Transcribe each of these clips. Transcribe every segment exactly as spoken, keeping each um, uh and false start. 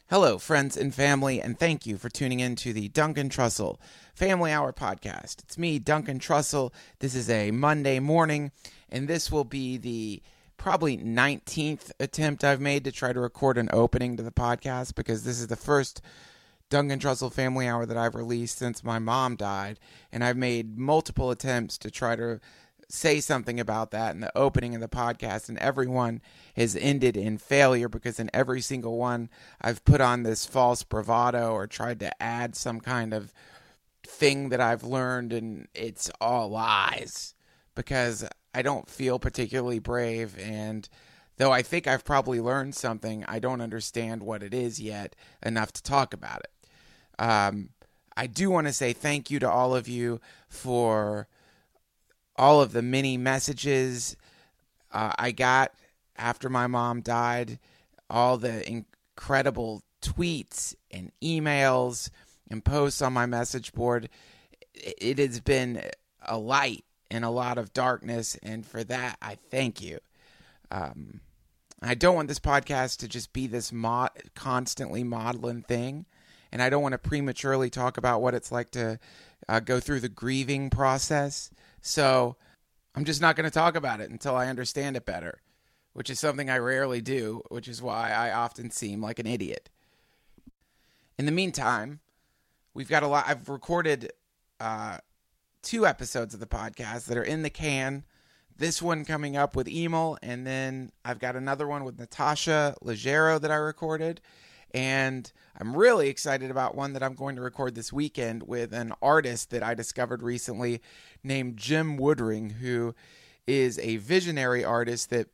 Hello, friends and family, and thank you for tuning in to the Duncan Trussell Family Hour podcast. It's me, Duncan Trussell. This is a Monday morning, and this will be the probably nineteenth attempt I've made to try to record an opening to the podcast, because this is the first Duncan Trussell Family Hour that I've released since my mom died, and I've made multiple attempts to try to say something about that in the opening of the podcast, and everyone has ended in failure, because in every single one I've put on this false bravado or tried to add some kind of thing that I've learned, and it's all lies, because I don't feel particularly brave, and though I think I've probably learned something, I don't understand what it is yet enough to talk about it. Um, I do want to say thank you to all of you for all of the many messages uh, I got after my mom died, all the incredible tweets and emails and posts on my message board. It has been a light in a lot of darkness, and for that, I thank you. Um, I don't want this podcast to just be this mod- constantly maudlin thing, and I don't want to prematurely talk about what it's like to uh, go through the grieving process. So I'm just not going to talk about it until I understand it better, which is something I rarely do, which is why I often seem like an idiot. In the meantime, we've got a lot. I've recorded uh, two episodes of the podcast that are in the can. This one coming up with Emil, and then I've got another one with Natasha Leggero that I recorded. And I'm really excited about one that I'm going to record this weekend with an artist that I discovered recently named Jim Woodring, who is a visionary artist that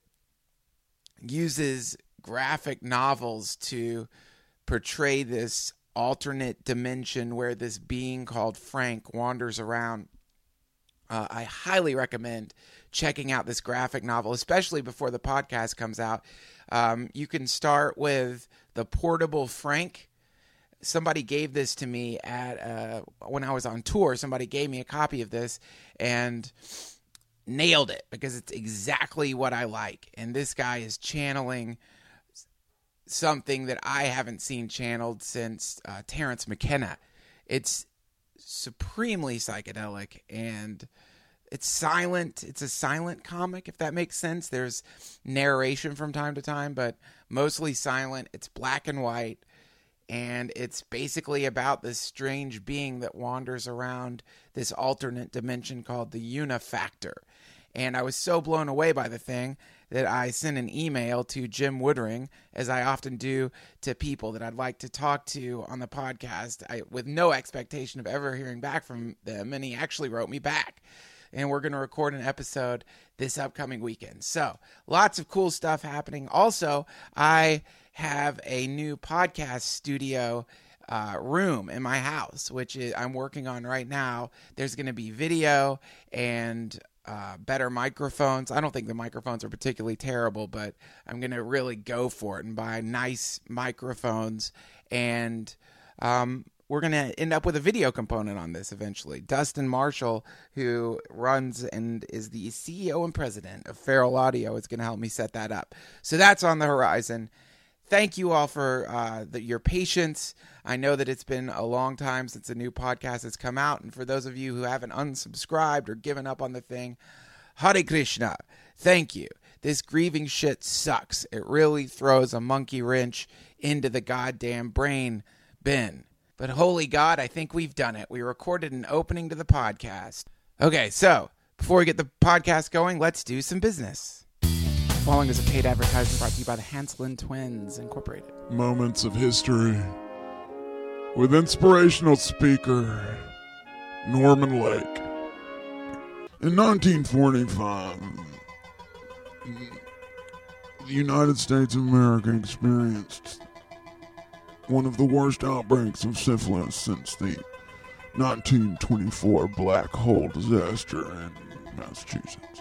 uses graphic novels to portray this alternate dimension where this being called Frank wanders around. Uh, I highly recommend checking out this graphic novel, especially before the podcast comes out. Um, you can start with The Portable Frank. Somebody gave this to me at uh, when I was on tour. Somebody gave me a copy of this and nailed it, because it's exactly what I like. And this guy is channeling something that I haven't seen channeled since uh, Terence McKenna. It's supremely psychedelic, and it's silent. It's a silent comic, if that makes sense. There's narration from time to time, but mostly silent. It's black and white, and it's basically about this strange being that wanders around this alternate dimension called the Unifactor. And I was so blown away by the thing that I sent an email to Jim Woodring, as I often do to people that I'd like to talk to on the podcast, I, with no expectation of ever hearing back from them, and he actually wrote me back. And we're going to record an episode this upcoming weekend. So lots of cool stuff happening. Also, I have a new podcast studio uh, room in my house, which is, I'm working on right now. There's going to be video and uh, better microphones. I don't think the microphones are particularly terrible, but I'm going to really go for it and buy nice microphones. And um we're going to end up with a video component on this eventually. Dustin Marshall, who runs and is the C E O and president of Feral Audio, is going to help me set that up. So that's on the horizon. Thank you all for uh, the, your patience. I know that it's been a long time since a new podcast has come out. And for those of you who haven't unsubscribed or given up on the thing, Hare Krishna, thank you. This grieving shit sucks. It really throws a monkey wrench into the goddamn brain bin. But holy God, I think we've done it. We recorded an opening to the podcast. Okay, so before we get the podcast going, let's do some business. Following is a paid advertisement brought to you by the Hanselin Twins Incorporated. Moments of history with inspirational speaker Norman Lake. In nineteen forty-five, the United States of America experienced one of the worst outbreaks of syphilis since the nineteen twenty-four black hole disaster in Massachusetts.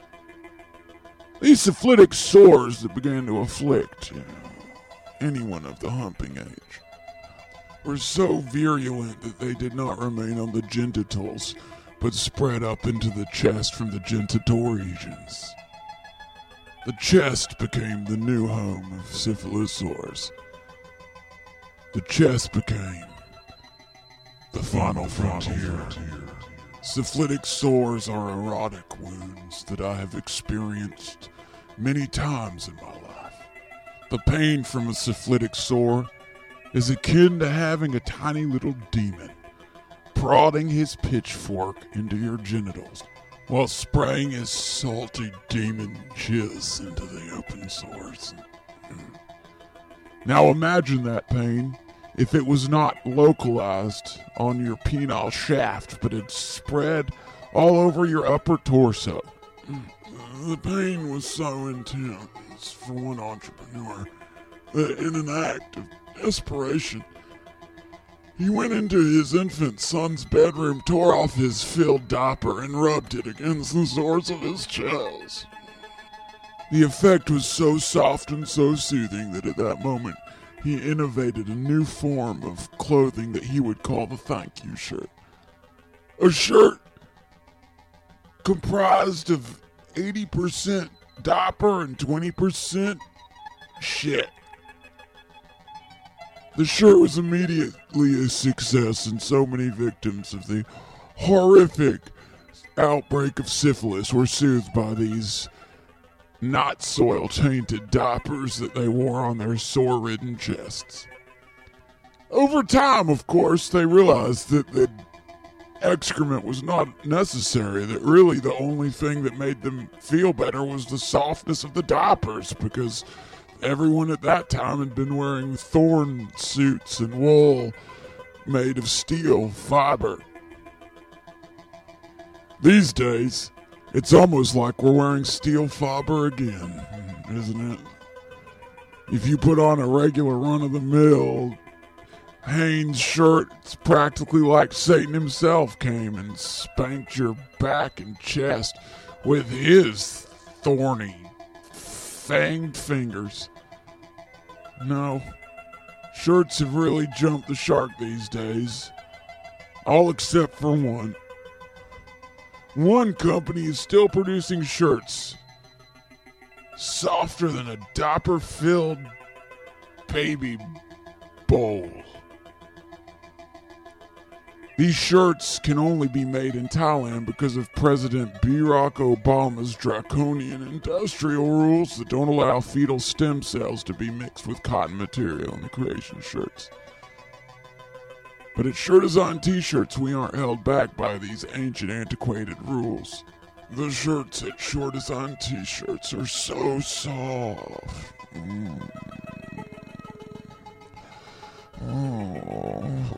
These syphilitic sores that began to afflict you know, anyone of the humping age were so virulent that they did not remain on the genitals, but spread up into the chest from the genital regions. The chest became the new home of syphilis sores. The chest became the final frontier. Syphilitic sores are erotic wounds that I have experienced many times in my life. The pain from a syphilitic sore is akin to having a tiny little demon prodding his pitchfork into your genitals while spraying his salty demon jizz into the open sores. Now imagine that pain if it was not localized on your penile shaft, but it spread all over your upper torso. The pain was so intense for one entrepreneur that in an act of desperation, he went into his infant son's bedroom, tore off his filled diaper, and rubbed it against the sores of his chest. The effect was so soft and so soothing that at that moment, he innovated a new form of clothing that he would call the thank you shirt. A shirt comprised of eighty percent diaper and twenty percent shit. The shirt was immediately a success, and so many victims of the horrific outbreak of syphilis were soothed by these not soil-tainted diapers that they wore on their sore-ridden chests. Over time, of course, they realized that the excrement was not necessary, that really the only thing that made them feel better was the softness of the diapers, because everyone at that time had been wearing thorn suits and wool made of steel fiber. These days, it's almost like we're wearing steel fiber again, isn't it? If you put on a regular run-of-the-mill Hanes shirt, it's practically like Satan himself came and spanked your back and chest with his thorny, fanged fingers. No, shirts have really jumped the shark these days. All except for one. One company is still producing shirts softer than a diaper-filled baby bowl. These shirts can only be made in Thailand because of President Barack Obama's draconian industrial rules that don't allow fetal stem cells to be mixed with cotton material in the creation of shirts. But at Shirt Design T-shirts, we aren't held back by these ancient, antiquated rules. The shirts at Shirt Design T-shirts are so soft. Mm. Oh.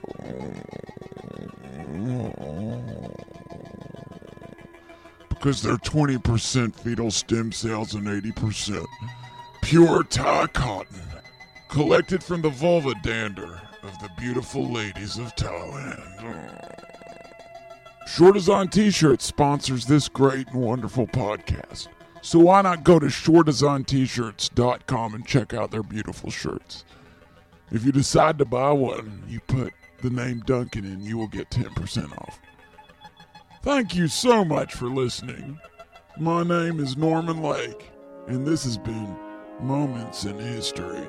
Because they're twenty percent fetal stem cells and eighty percent pure Thai cotton, collected from the vulva dander of the beautiful ladies of Thailand. Short Design T-Shirts sponsors this great and wonderful podcast. So why not go to short design t shirts dot com and check out their beautiful shirts. If you decide to buy one, you put the name Duncan in, you will get ten percent off. Thank you so much for listening. My name is Norman Lake, and this has been Moments in History.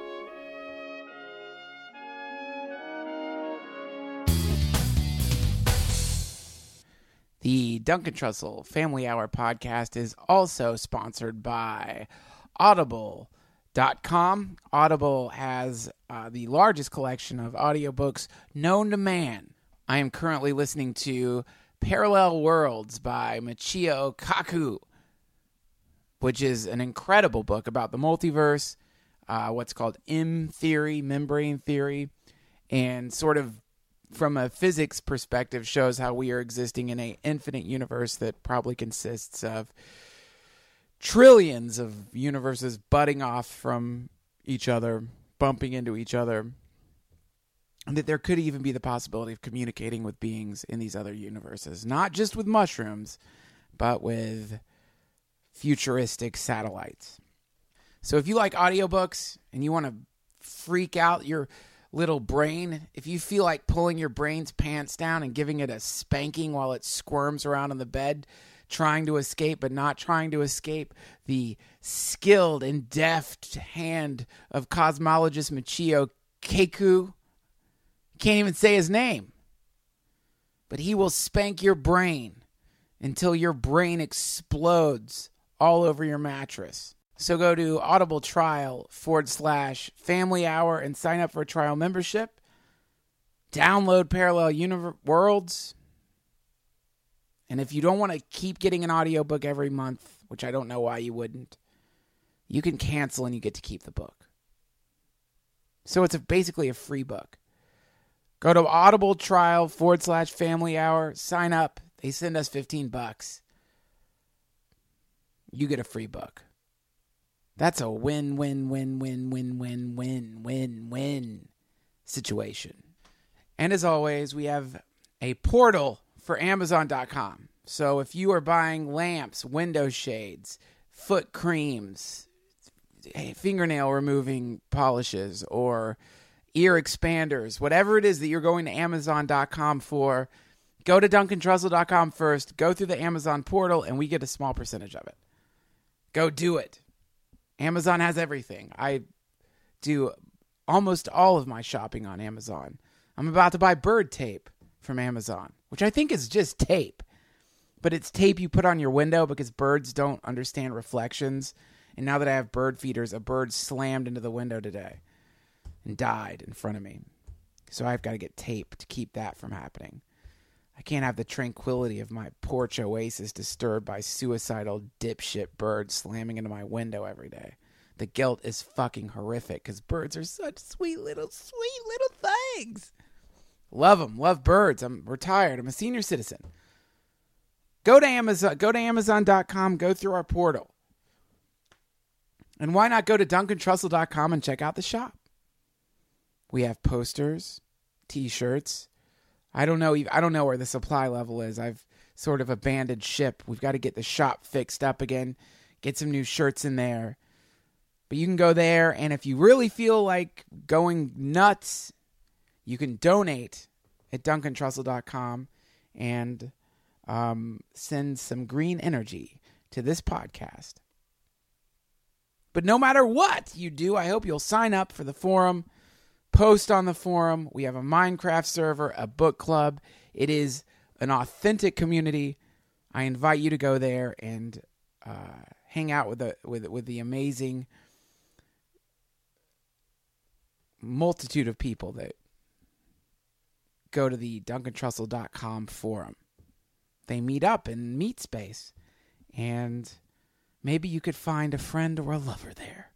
The Duncan Trussell Family Hour podcast is also sponsored by Audible dot com. Audible has uh, the largest collection of audiobooks known to man. I am currently listening to Parallel Worlds by Michio Kaku, which is an incredible book about the multiverse, uh, what's called M theory, membrane theory, and sort of from a physics perspective shows how we are existing in an infinite universe that probably consists of trillions of universes butting off from each other, bumping into each other, and that there could even be the possibility of communicating with beings in these other universes, not just with mushrooms, but with futuristic satellites. So if you like audiobooks and you want to freak out your little brain, if you feel like pulling your brain's pants down and giving it a spanking while it squirms around on the bed, trying to escape but not trying to escape the skilled and deft hand of cosmologist Michio Kaku, Can't even say his name. But he will spank your brain until your brain explodes all over your mattress. So go to Audible Trial forward slash Family Hour and sign up for a trial membership. Download Parallel Universe Worlds. And if you don't want to keep getting an audiobook every month, which I don't know why you wouldn't, you can cancel and you get to keep the book. So it's a, basically a free book. Go to Audible Trial forward slash Family Hour. Sign up. They send us fifteen bucks. You get a free book. That's a win, win, win, win, win, win, win, win, win situation. And as always, we have a portal for Amazon dot com. So if you are buying lamps, window shades, foot creams, fingernail removing polishes, or ear expanders, whatever it is that you're going to Amazon dot com for, go to Duncan Trussell dot com first, go through the Amazon portal, and we get a small percentage of it. Go do it. Amazon has everything. I do almost all of my shopping on Amazon. I'm about to buy bird tape from Amazon, which I think is just tape. But it's tape you put on your window because birds don't understand reflections. And now that I have bird feeders, a bird slammed into the window today and died in front of me. So I've got to get tape to keep that from happening. I can't have the tranquility of my porch oasis disturbed by suicidal dipshit birds slamming into my window every day. The guilt is fucking horrific because birds are such sweet little, sweet little things. Love them. Love birds. I'm retired. I'm a senior citizen. Go to Amazon. Go to Amazon dot com. Go through our portal. And why not go to Duncan Trussell dot com and check out the shop? We have posters, T-shirts. I don't know. I don't know where the supply level is. I've sort of abandoned ship. We've got to get the shop fixed up again. Get some new shirts in there. But you can go there, and if you really feel like going nuts, you can donate at Duncan Trussell dot com and um, send some green energy to this podcast. But no matter what you do, I hope you'll sign up for the forum, post on the forum. We have a Minecraft server, a book club. It is an authentic community. I invite you to go there and uh, hang out with the with with the amazing multitude of people that go to the Duncan Trussell dot com forum. They meet up in Meet Space, and maybe you could find a friend or a lover there.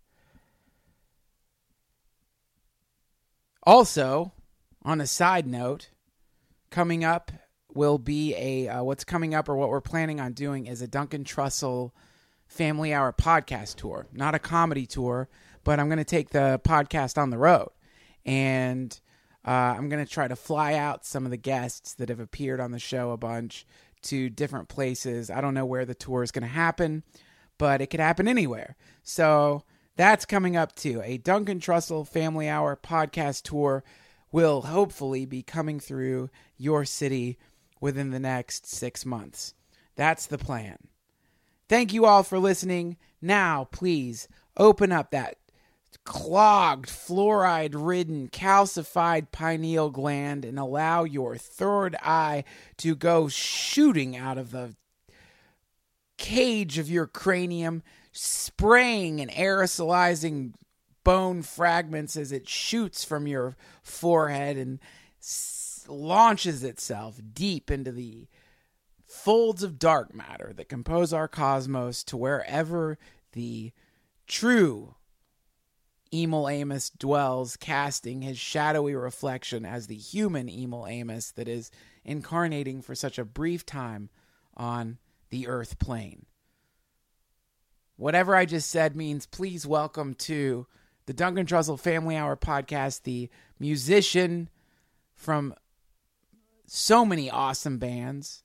Also, on a side note, coming up will be a, uh, what's coming up or what we're planning on doing is a Duncan Trussell Family Hour podcast tour. Not a comedy tour, but I'm going to take the podcast on the road. And uh, I'm going to try to fly out some of the guests that have appeared on the show a bunch to different places. I don't know where the tour is going to happen, but it could happen anywhere. So that's coming up too. A Duncan Trussell Family Hour podcast tour will hopefully be coming through your city within the next six months. That's the plan. Thank you all for listening. Now, please open up that clogged, fluoride-ridden, calcified pineal gland and allow your third eye to go shooting out of the cage of your cranium, spraying and aerosolizing bone fragments as it shoots from your forehead and s- launches itself deep into the folds of dark matter that compose our cosmos to wherever the true Emil Amos dwells, casting his shadowy reflection as the human Emil Amos that is incarnating for such a brief time on the earth plane. Whatever I just said means please welcome to the Duncan Trussell Family Hour podcast, the musician from so many awesome bands.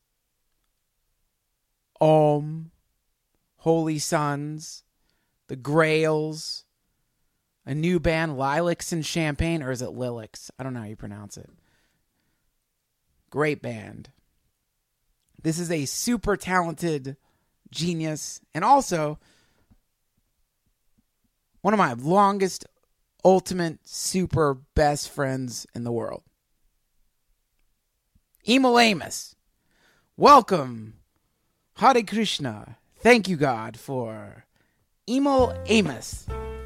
Om, Holy Sons, The Grails, a new band, Lilacs and Champagne, or is it Lilacs? I don't know how you pronounce it. Great band. This is a super talented genius, and also one of my longest, ultimate, super best friends in the world. Emil Amos. Welcome, Hare Krishna. Thank you, God, for Emil Amos.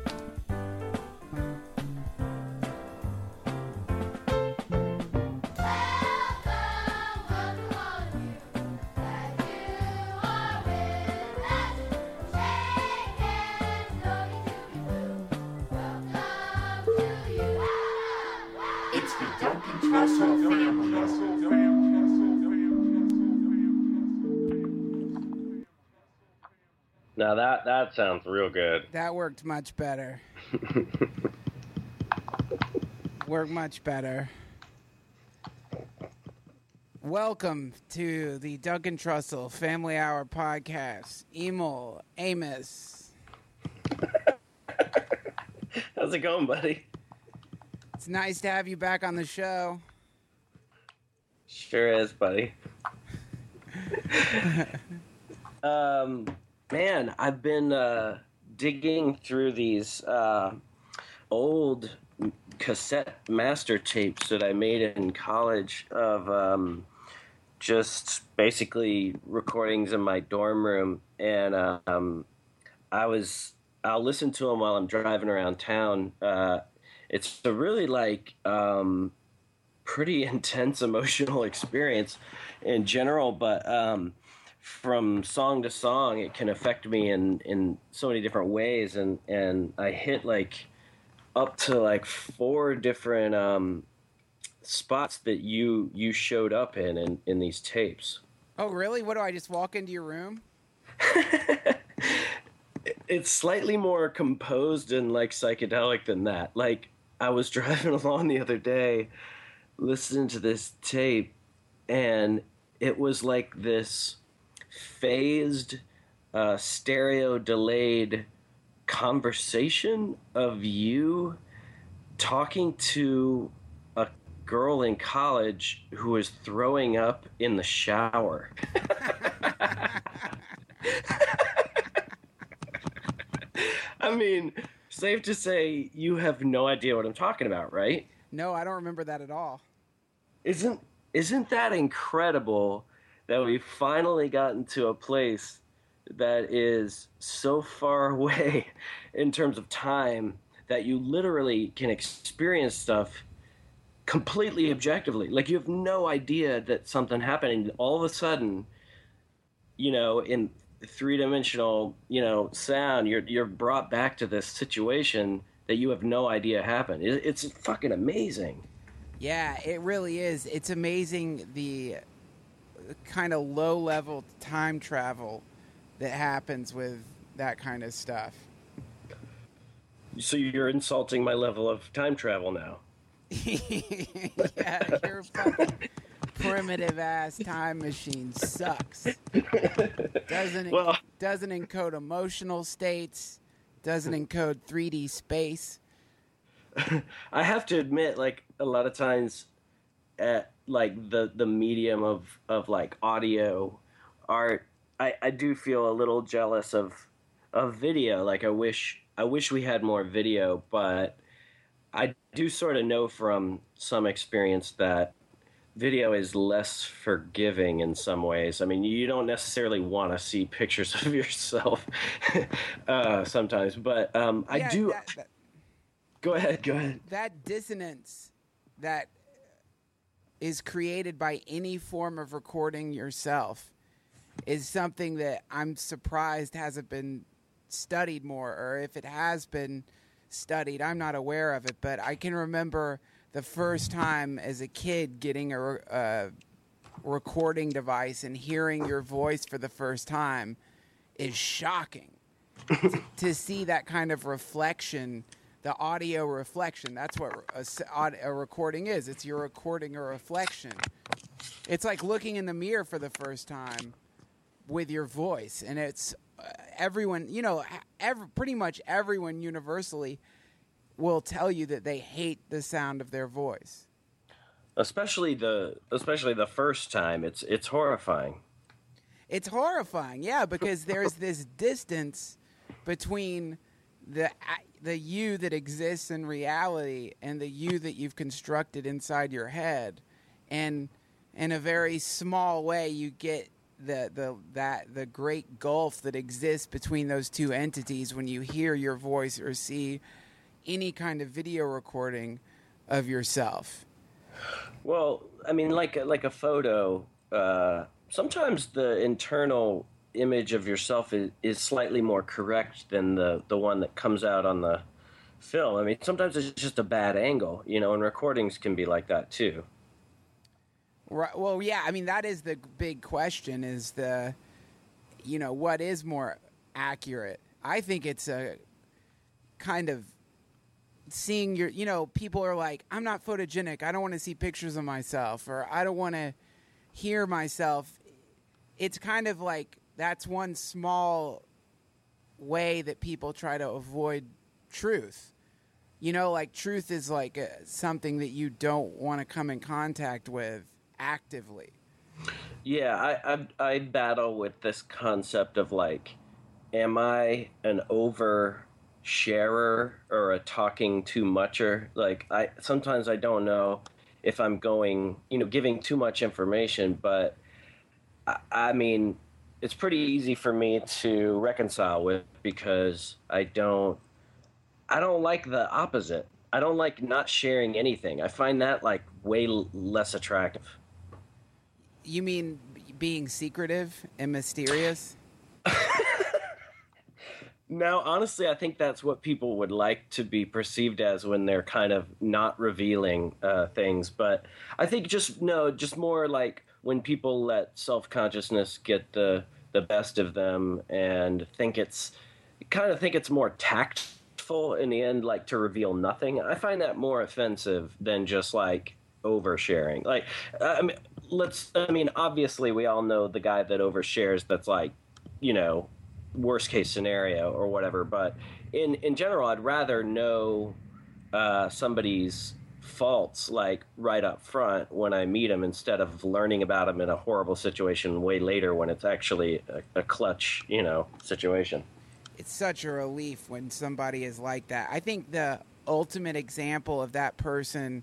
Now that that sounds real good. That worked much better. Worked much better. Welcome to the Duncan Trussell Family Hour podcast. Emil Amos. How's it going, buddy? It's nice to have you back on the show. Sure is, buddy. um, man, I've been uh, digging through these uh, old cassette master tapes that I made in college of um, just basically recordings in my dorm room, and um, I was I'll listen to them while I'm driving around town. Uh, it's a really like um, pretty intense emotional experience in general, but um, from song to song, it can affect me in, in so many different ways, and, and I hit like up to like four different um, spots that you you showed up in, in in these tapes. Oh, really? What do I just walk into your room? It's slightly more composed and like psychedelic than that. Like I was driving along the other day listening to this tape, and it was like this phased uh, stereo delayed conversation of you talking to a girl in college who was throwing up in the shower. I mean, safe to say you have no idea what I'm talking about, right? No, I don't remember that at all. Isn't isn't that incredible that we finally gotten to a place that is so far away in terms of time that you literally can experience stuff completely objectively. Like you have no idea that something happened, and all of a sudden, you know, in three-dimensional, you know, sound, you're you're brought back to this situation that you have no idea happened. It, it's fucking amazing. Yeah, it really is. It's amazing the kind of low-level time travel that happens with that kind of stuff. So you're insulting my level of time travel now. Yeah, your fucking primitive ass time machine sucks. Doesn't Well, doesn't encode emotional states. Doesn't encode three D space. I have to admit, like a lot of times, at like the the medium of of like audio art, I I do feel a little jealous of of video. Like I wish I wish we had more video, but I do sort of know from some experience that video is less forgiving in some ways. I mean, you don't necessarily want to see pictures of yourself uh, sometimes, but um, I Yeah, do. That, that, Go ahead, go ahead. that dissonance that is created by any form of recording yourself is something that I'm surprised hasn't been studied more, or if it has been studied, I'm not aware of it. But I can remember the first time as a kid getting a, a recording device and hearing your voice for the first time is shocking. to, to see that kind of reflection, the audio reflection, that's what a, a recording is. It's your recording a reflection. It's like looking in the mirror for the first time with your voice, and it's uh, everyone, you know, every, pretty much everyone universally will tell you that they hate the sound of their voice. Especially the especially the first time, it's it's horrifying. It's horrifying, yeah, because there's this distance between the the you that exists in reality and the you that you've constructed inside your head, and in a very small way, you get the the that the great gulf that exists between those two entities when you hear your voice or see any kind of video recording of yourself. Well, I mean, like like a photo. Uh, sometimes the internal image of yourself is, is slightly more correct than the the one that comes out on the film. I mean, sometimes it's just a bad angle, you know, and recordings can be like that too. Right. Well, yeah. I mean, that is the big question: is the, you know, what is more accurate? I think it's a kind of seeing your, you know, people are like, I'm not photogenic. I don't want to see pictures of myself, or I don't want to hear myself. It's kind of like that's one small way that people try to avoid truth. You know, like truth is like a, something that you don't want to come in contact with actively. Yeah, I, I I battle with this concept of like, am I an over sharer or a talking too mucher? Like, I sometimes I don't know if I'm going, you know, giving too much information, but I, I mean, it's pretty easy for me to reconcile with because I don't I don't like the opposite. I don't like not sharing anything. I find that like way l- less attractive. You mean being secretive and mysterious? No, honestly, I think that's what people would like to be perceived as when they're kind of not revealing uh, things. But I think just, no, just more like when people let self-consciousness get the, the best of them and think it's, kind of think it's more tactful in the end, like to reveal nothing. I find that more offensive than just like oversharing. Like, I mean, let's, I mean, obviously we all know the guy that overshares that's like, you know, worst case scenario or whatever, but in in general I'd rather know uh somebody's faults like right up front when I meet them instead of learning about them in a horrible situation way later when it's actually a, a clutch, you know, situation. It's such a relief when somebody is like that. I think the ultimate example of that person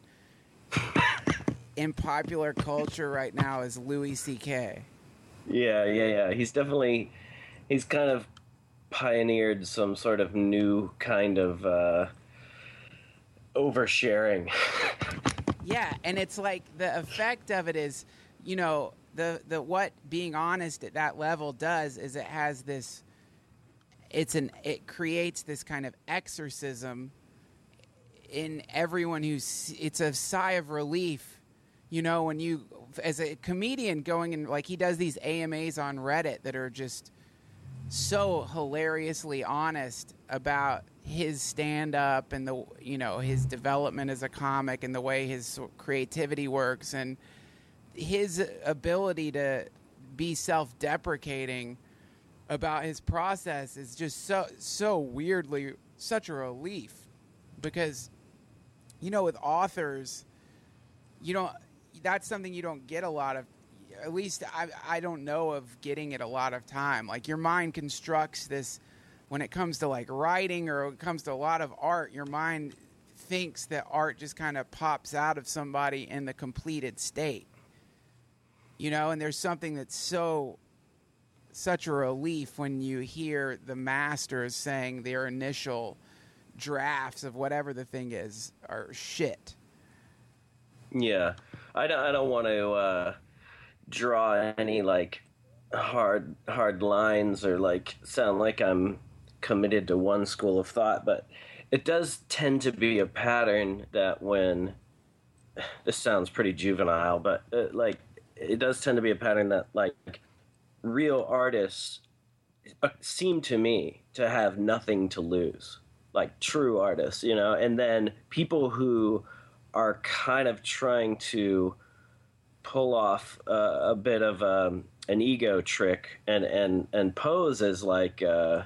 in popular culture right now is Louis C K. Yeah, yeah, yeah. He's definitely he's kind of pioneered some sort of new kind of uh, oversharing. Yeah, and it's like the effect of it is, you know, the the what being honest at that level does is it has this, it's an it creates this kind of exorcism in everyone who's, it's a sigh of relief. You know, when you, as a comedian going and like he does these A M As on Reddit that are just so hilariously honest about his stand-up and the, you know, his development as a comic and the way his creativity works and his ability to be self-deprecating about his process is just so so weirdly such a relief because, you know, with authors, you don't, that's something you don't get a lot of. At least I, I don't know of getting it a lot of time. Like your mind constructs this when it comes to like writing or when it comes to a lot of art, your mind thinks that art just kind of pops out of somebody in the completed state. You know, and there's something that's so, such a relief when you hear the masters saying their initial drafts of whatever the thing is are shit. Yeah. I don't, I don't want to uh, draw any like hard hard lines or like sound like I'm committed to one school of thought, but it does tend to be a pattern that when, this sounds pretty juvenile, but uh, like it does tend to be a pattern that like real artists uh, seem to me to have nothing to lose, like true artists, you know, and then people who are kind of trying to pull off uh, a bit of um, an ego trick and, and, and pose as like uh,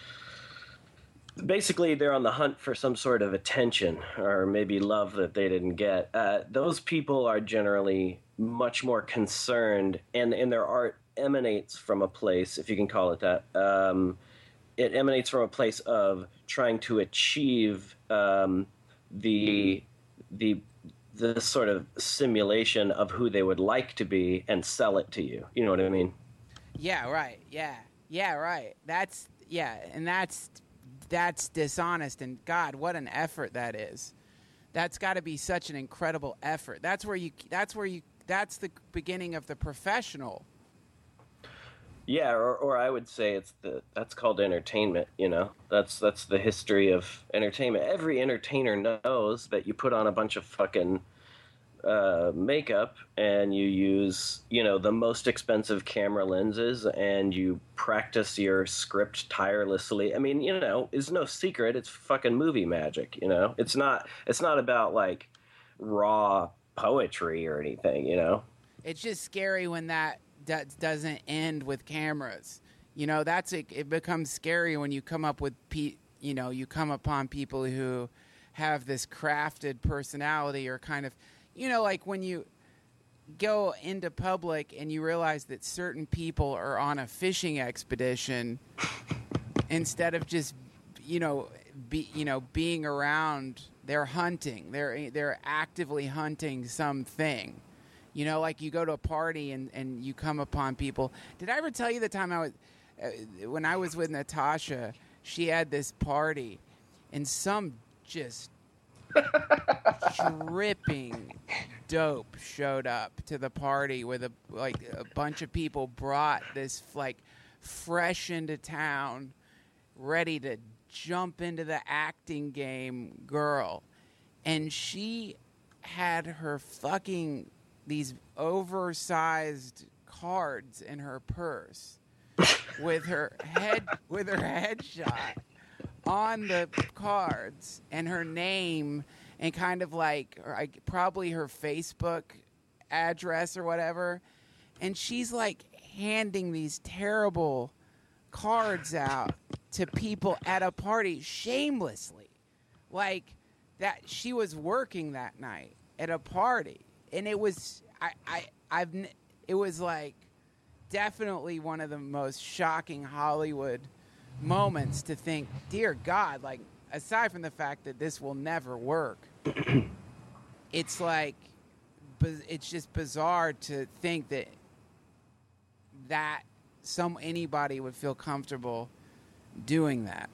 basically they're on the hunt for some sort of attention or maybe love that they didn't get. Uh, those people are generally much more concerned, and, and their art emanates from a place, if you can call it that. Um, it emanates from a place of trying to achieve um, the the the sort of simulation of who they would like to be and sell it to you. You know what I mean? Yeah, right. Yeah. Yeah, right. That's yeah, and that's that's dishonest, and God, what an effort that is. That's got to be such an incredible effort. That's where you that's where you that's the beginning of the professional. Yeah, or, or I would say it's the that's called entertainment, you know. That's that's the history of entertainment. Every entertainer knows that you put on a bunch of fucking uh, makeup and you use, you know, the most expensive camera lenses and you practice your script tirelessly. I mean, you know, it's no secret. It's fucking movie magic, you know. It's not it's not about like raw poetry or anything, you know. It's just scary when that that doesn't end with cameras. You know, that's it, it becomes scary when you come up with pe- you know, you come upon people who have this crafted personality or kind of, you know, like when you go into public and you realize that certain people are on a fishing expedition instead of just, you know, be, you know, being around, they're hunting. They're they're actively hunting something. You know, like you go to a party and, and you come upon people. Did I ever tell you the time I was, uh, when I was with Natasha, she had this party and some just dripping dope showed up to the party with a, like a bunch of people brought this like fresh into town, ready to jump into the acting game girl. And she had her fucking these oversized cards in her purse with her head with her headshot on the cards and her name and kind of like, or I, probably her Facebook address or whatever, and she's like handing these terrible cards out to people at a party shamelessly, like that she was working that night at a party. And it was, I, I, I've, it was like definitely one of the most shocking Hollywood moments to think, dear God, like aside from the fact that this will never work, it's like, it's just bizarre to think that that some anybody would feel comfortable doing that.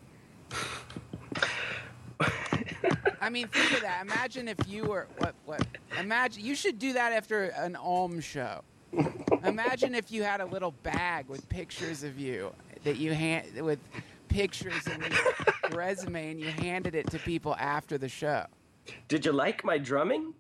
I mean, think of that. Imagine if you were what what. Imagine you should do that after an Om show. Imagine if you had a little bag with pictures of you that you hand with pictures and your resume, and you handed it to people after the show. Did you like my drumming?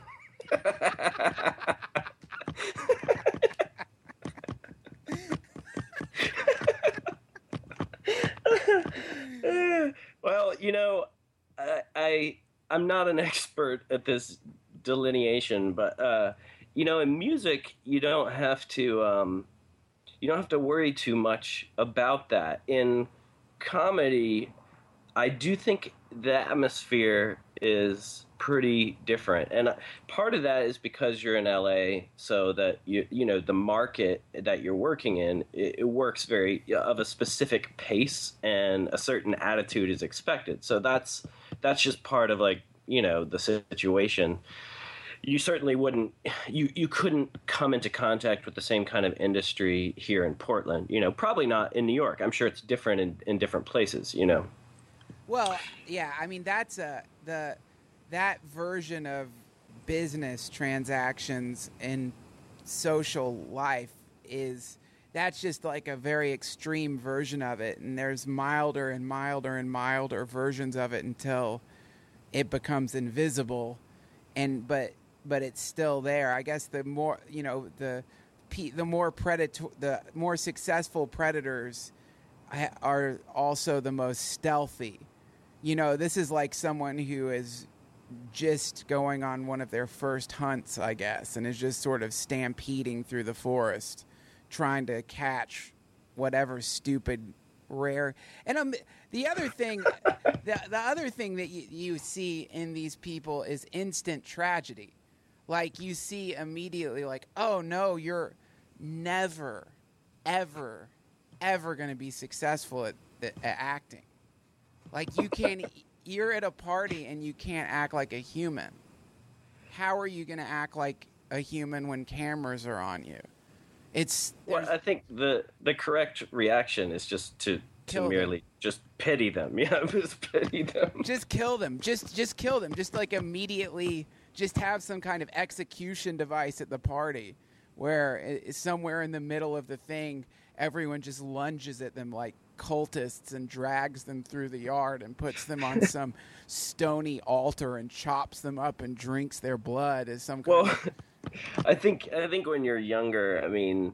Well, you know, I, I I'm not an expert at this delineation, but uh, you know, in music, you don't have to um, you don't have to worry too much about that. In comedy, I do think the atmosphere is pretty different, and part of that is because you're in L A, so that you you know the market that you're working in it, it works very of a specific pace, and a certain attitude is expected. So that's that's just part of like you know the situation. You certainly wouldn't you you couldn't come into contact with the same kind of industry here in Portland. You know, probably not in New York. I'm sure it's different in, in different places. You know. Well, yeah, I mean that's a the that version of business transactions in social life is that's just like a very extreme version of it, and there's milder and milder and milder versions of it until it becomes invisible, and but but it's still there. I guess the more you know the the more predator the more successful predators are also the most stealthy. You know, this is like someone who is just going on one of their first hunts, I guess, and is just sort of stampeding through the forest, trying to catch whatever stupid rare. And um, the other thing, the the other thing that you, you see in these people is instant tragedy. Like you see immediately, like, oh no, you're never, ever, ever going to be successful at, at acting. Like you can't, you're at a party and you can't act like a human. how are you going to act like a human when cameras are on you? It's well, I think the the correct reaction is just to to merely them. just pity them. Yeah, just pity them. Just kill them. Just just kill them. Just like immediately, just have some kind of execution device at the party, where it's somewhere in the middle of the thing, everyone just lunges at them like cultists and drags them through the yard and puts them on some stony altar and chops them up and drinks their blood as some kind well, of... I think I think when you're younger, I mean,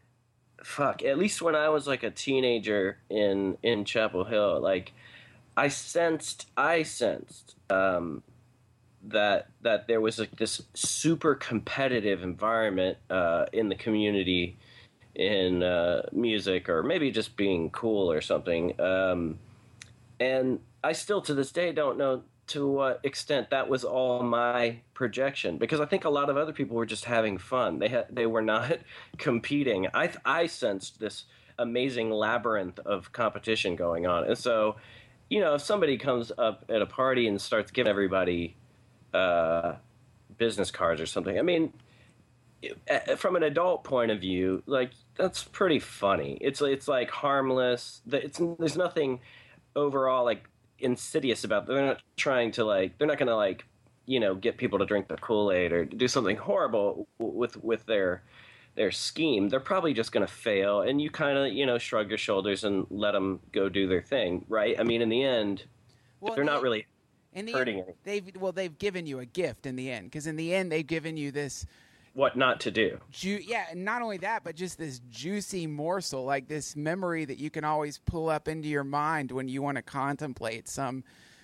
fuck. At least when I was like a teenager in in Chapel Hill, like I sensed I sensed um, that that there was like this super competitive environment uh, in the community in uh, music, or maybe just being cool or something. Um, and I still to this day don't know to what extent that was all my projection, because I think a lot of other people were just having fun. They had, they were not competing. I I sensed this amazing labyrinth of competition going on. And so, you know, if somebody comes up at a party and starts giving everybody uh, business cards or something, I mean, from an adult point of view, like, that's pretty funny. It's it's like harmless. It's there's nothing overall like insidious about it. They're not trying to like they're not going to like, you know, get people to drink the Kool-Aid or do something horrible with with their their scheme. They're probably just going to fail, and you kind of, you know, shrug your shoulders and let them go do their thing, right? I mean, in the end, well, they're they, not really in the hurting end, they've well they've given you a gift in the end, because in the end they've given you this what not to do. Ju- yeah, and not only that, but just this juicy morsel, like this memory that you can always pull up into your mind when you want to contemplate some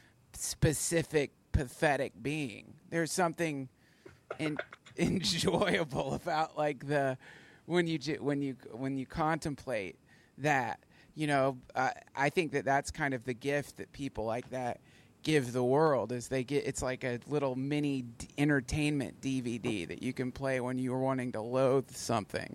specific pathetic being. There's something in- enjoyable about like the when you ju- when you when you contemplate that. You know, uh, I think that that's kind of the gift that people like that give the world, is they get it's like a little mini d- entertainment D V D that you can play when you're wanting to loathe something.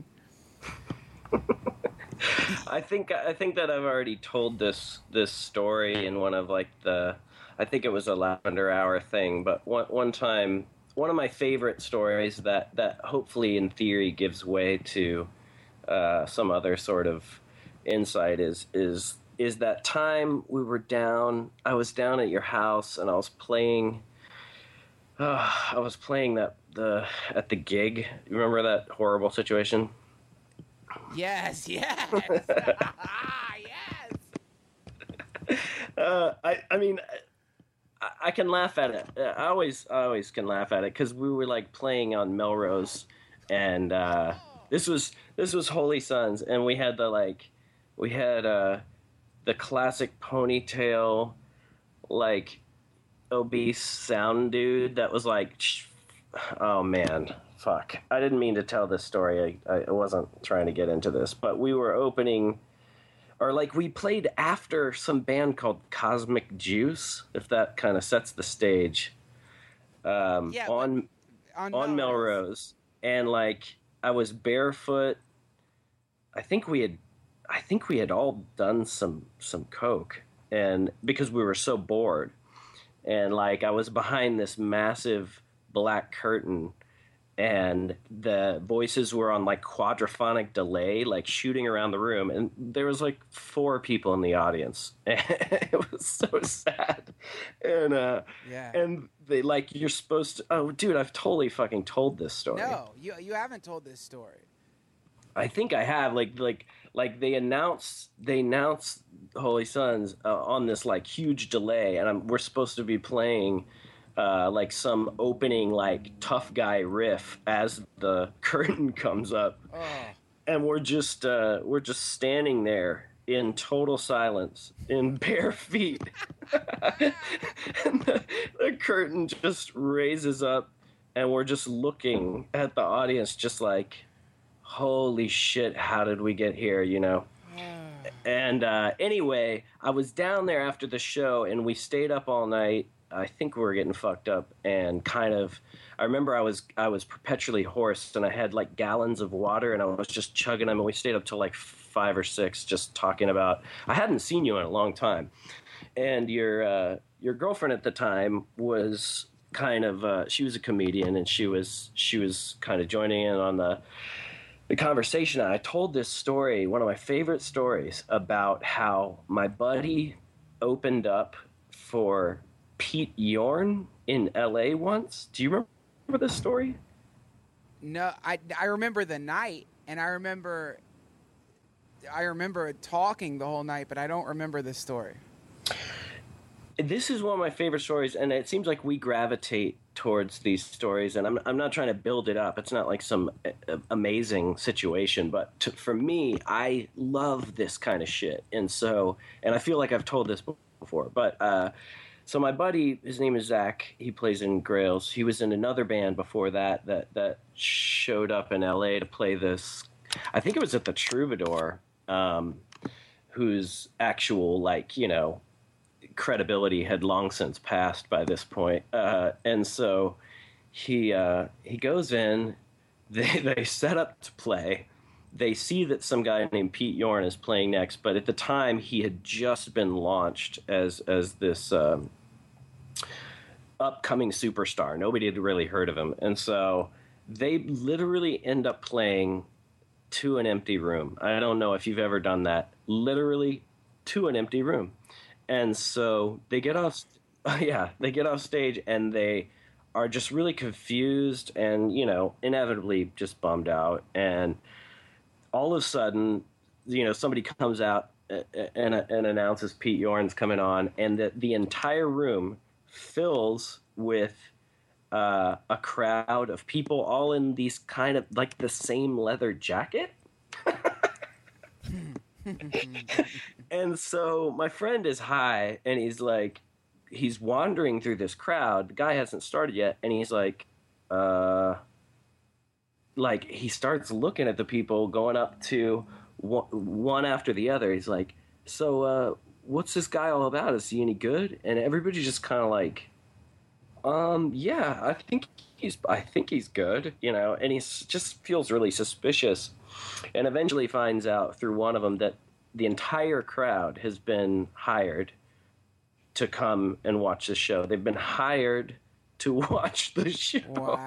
I think I think that I've already told this this story in one of like the I think it was a Lavender Hour thing, but one one time one of my favorite stories that that hopefully in theory gives way to uh, some other sort of insight is is is that time we were down, I was down at your house and I was playing, uh, I was playing that, the, at the gig. You remember that horrible situation? Yes, yes. Yes. Uh, I, I mean, I, I can laugh at it. I always, I always can laugh at it, because we were like playing on Melrose, and uh, this was, this was Holy Sons, and we had the like, we had, uh, the classic ponytail, like, obese sound dude that was like, oh man, fuck. I didn't mean to tell this story. I, I wasn't trying to get into this, but we were opening, or like we played after some band called Cosmic Juice, if that kind of sets the stage, um, yeah, on, on, on Melrose. Melrose. And like, I was barefoot. I think we had I think we had all done some some coke, and because we were so bored, and like I was behind this massive black curtain, and the voices were on like quadraphonic delay, like shooting around the room, and there was like four people in the audience. And it was so sad, and uh, yeah, and they like you're supposed to. Oh, dude, I've totally fucking told this story. No, you you haven't told this story. I think I have. Like like. Like they announced, they announced Holy Sons uh, on this like huge delay, and I'm, we're supposed to be playing uh, like some opening like tough guy riff as the curtain comes up, oh. and we're just uh, we're just standing there in total silence, in bare feet, and the, the curtain just raises up, and we're just looking at the audience, just like, holy shit, how did we get here, you know? And uh, anyway, I was down there after the show, and we stayed up all night. I think we were getting fucked up, and kind of, I remember I was I was perpetually hoarse, and I had like gallons of water, and I was just chugging them, and we stayed up till like five or six just talking about, I hadn't seen you in a long time. And your uh, your girlfriend at the time was kind of uh, she was a comedian, and she was she was kind of joining in on the the conversation. I told this story, one of my favorite stories, about how my buddy opened up for Pete Yorn in L A once. Do you remember this story? No, I, I remember the night, and I remember I remember talking the whole night, but I don't remember the story. This is one of my favorite stories, and it seems like we gravitate towards these stories, and I'm I'm not trying to build it up. It's not like some uh, amazing situation, but to, for me, I love this kind of shit. And so, and I feel like I've told this before, but uh, so my buddy, his name is Zach. He plays in Grails. He was in another band before that that that showed up in L A to play this. I think it was at the Troubadour, um, whose actual, like, you know, credibility had long since passed by this point. Uh, and so he uh, he goes in, they, they set up to play. They see that some guy named Pete Yorn is playing next, but at the time he had just been launched as as this um, upcoming superstar. Nobody had really heard of him. And so they literally end up playing to an empty room. I don't know if you've ever done that. Literally to an empty room. And so they get off, yeah, they get off stage, and they are just really confused and, you know, inevitably just bummed out. And all of a sudden, you know, somebody comes out and, and announces Pete Yorn's coming on, and the, the entire room fills with uh, a crowd of people, all in these kind of like the same leather jacket. And so my friend is high, and he's like, he's wandering through this crowd. The guy hasn't started yet, and he's like, uh, like he starts looking at the people going up to one, one after the other. He's like, so uh, what's this guy all about? Is he any good? And everybody's just kind of like, um, yeah, I think he's, I think he's good, you know. And he just feels really suspicious, and eventually finds out through one of them that the entire crowd has been hired to come and watch the show. They've been hired to watch the show.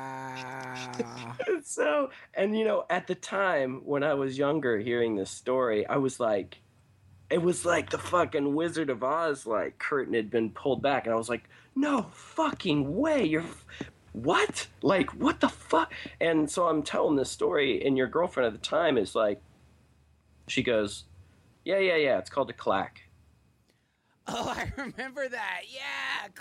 Wow. So, and you know, at the time when I was younger hearing this story, I was like, it was like the fucking Wizard of Oz, like, curtain had been pulled back. And I was like, no fucking way. You're, what? Like, what the fuck? And so I'm telling this story, and your girlfriend at the time is like, she goes, yeah, yeah, yeah, it's called a clack. Oh, I remember that. Yeah,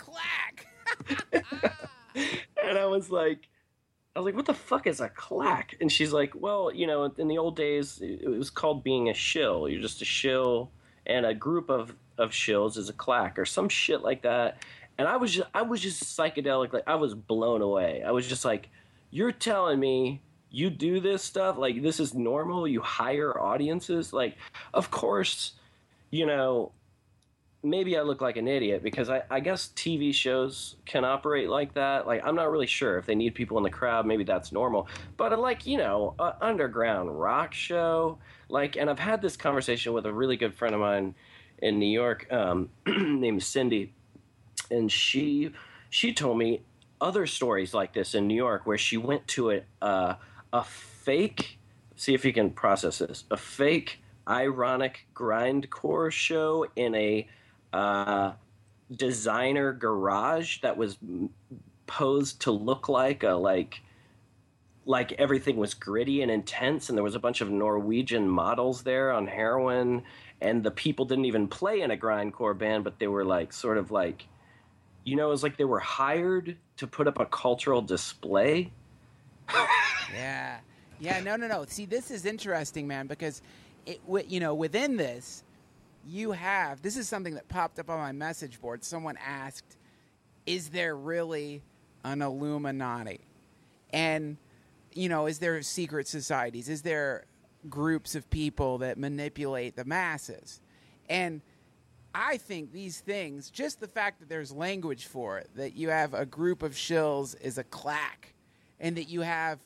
clack. And I was like, I was like, what the fuck is a clack? And she's like, well, you know, in the old days, it was called being a shill. You're just a shill, and a group of, of shills is a clack or some shit like that. And I was just, I was just psychedelic. Like, I was blown away. I was just like, you're telling me you do this stuff? Like, this is normal? You hire audiences? Like, of course, you know, maybe I look like an idiot because I, I guess T V shows can operate like that. Like, I'm not really sure if they need people in the crowd. Maybe that's normal. But, like, you know, an underground rock show, like, and I've had this conversation with a really good friend of mine in New York um, named Cindy, and she she told me other stories like this in New York where she went to a uh, a fake, see if you can process this, a fake ironic grindcore show in a uh, designer garage that was posed to look like a like like everything was gritty and intense, and there was a bunch of Norwegian models there on heroin, and the people didn't even play in a grindcore band, but they were like sort of like, you know, it was like they were hired to put up a cultural display. Yeah. Yeah, no, no, no. See, this is interesting, man, because, it, you know, within this, you have, this is something that popped up on my message board. Someone asked, is there really an Illuminati? And, you know, is there secret societies? Is there groups of people that manipulate the masses? And I think these things, just the fact that there's language for it, that you have a group of shills is a clack, and that you have,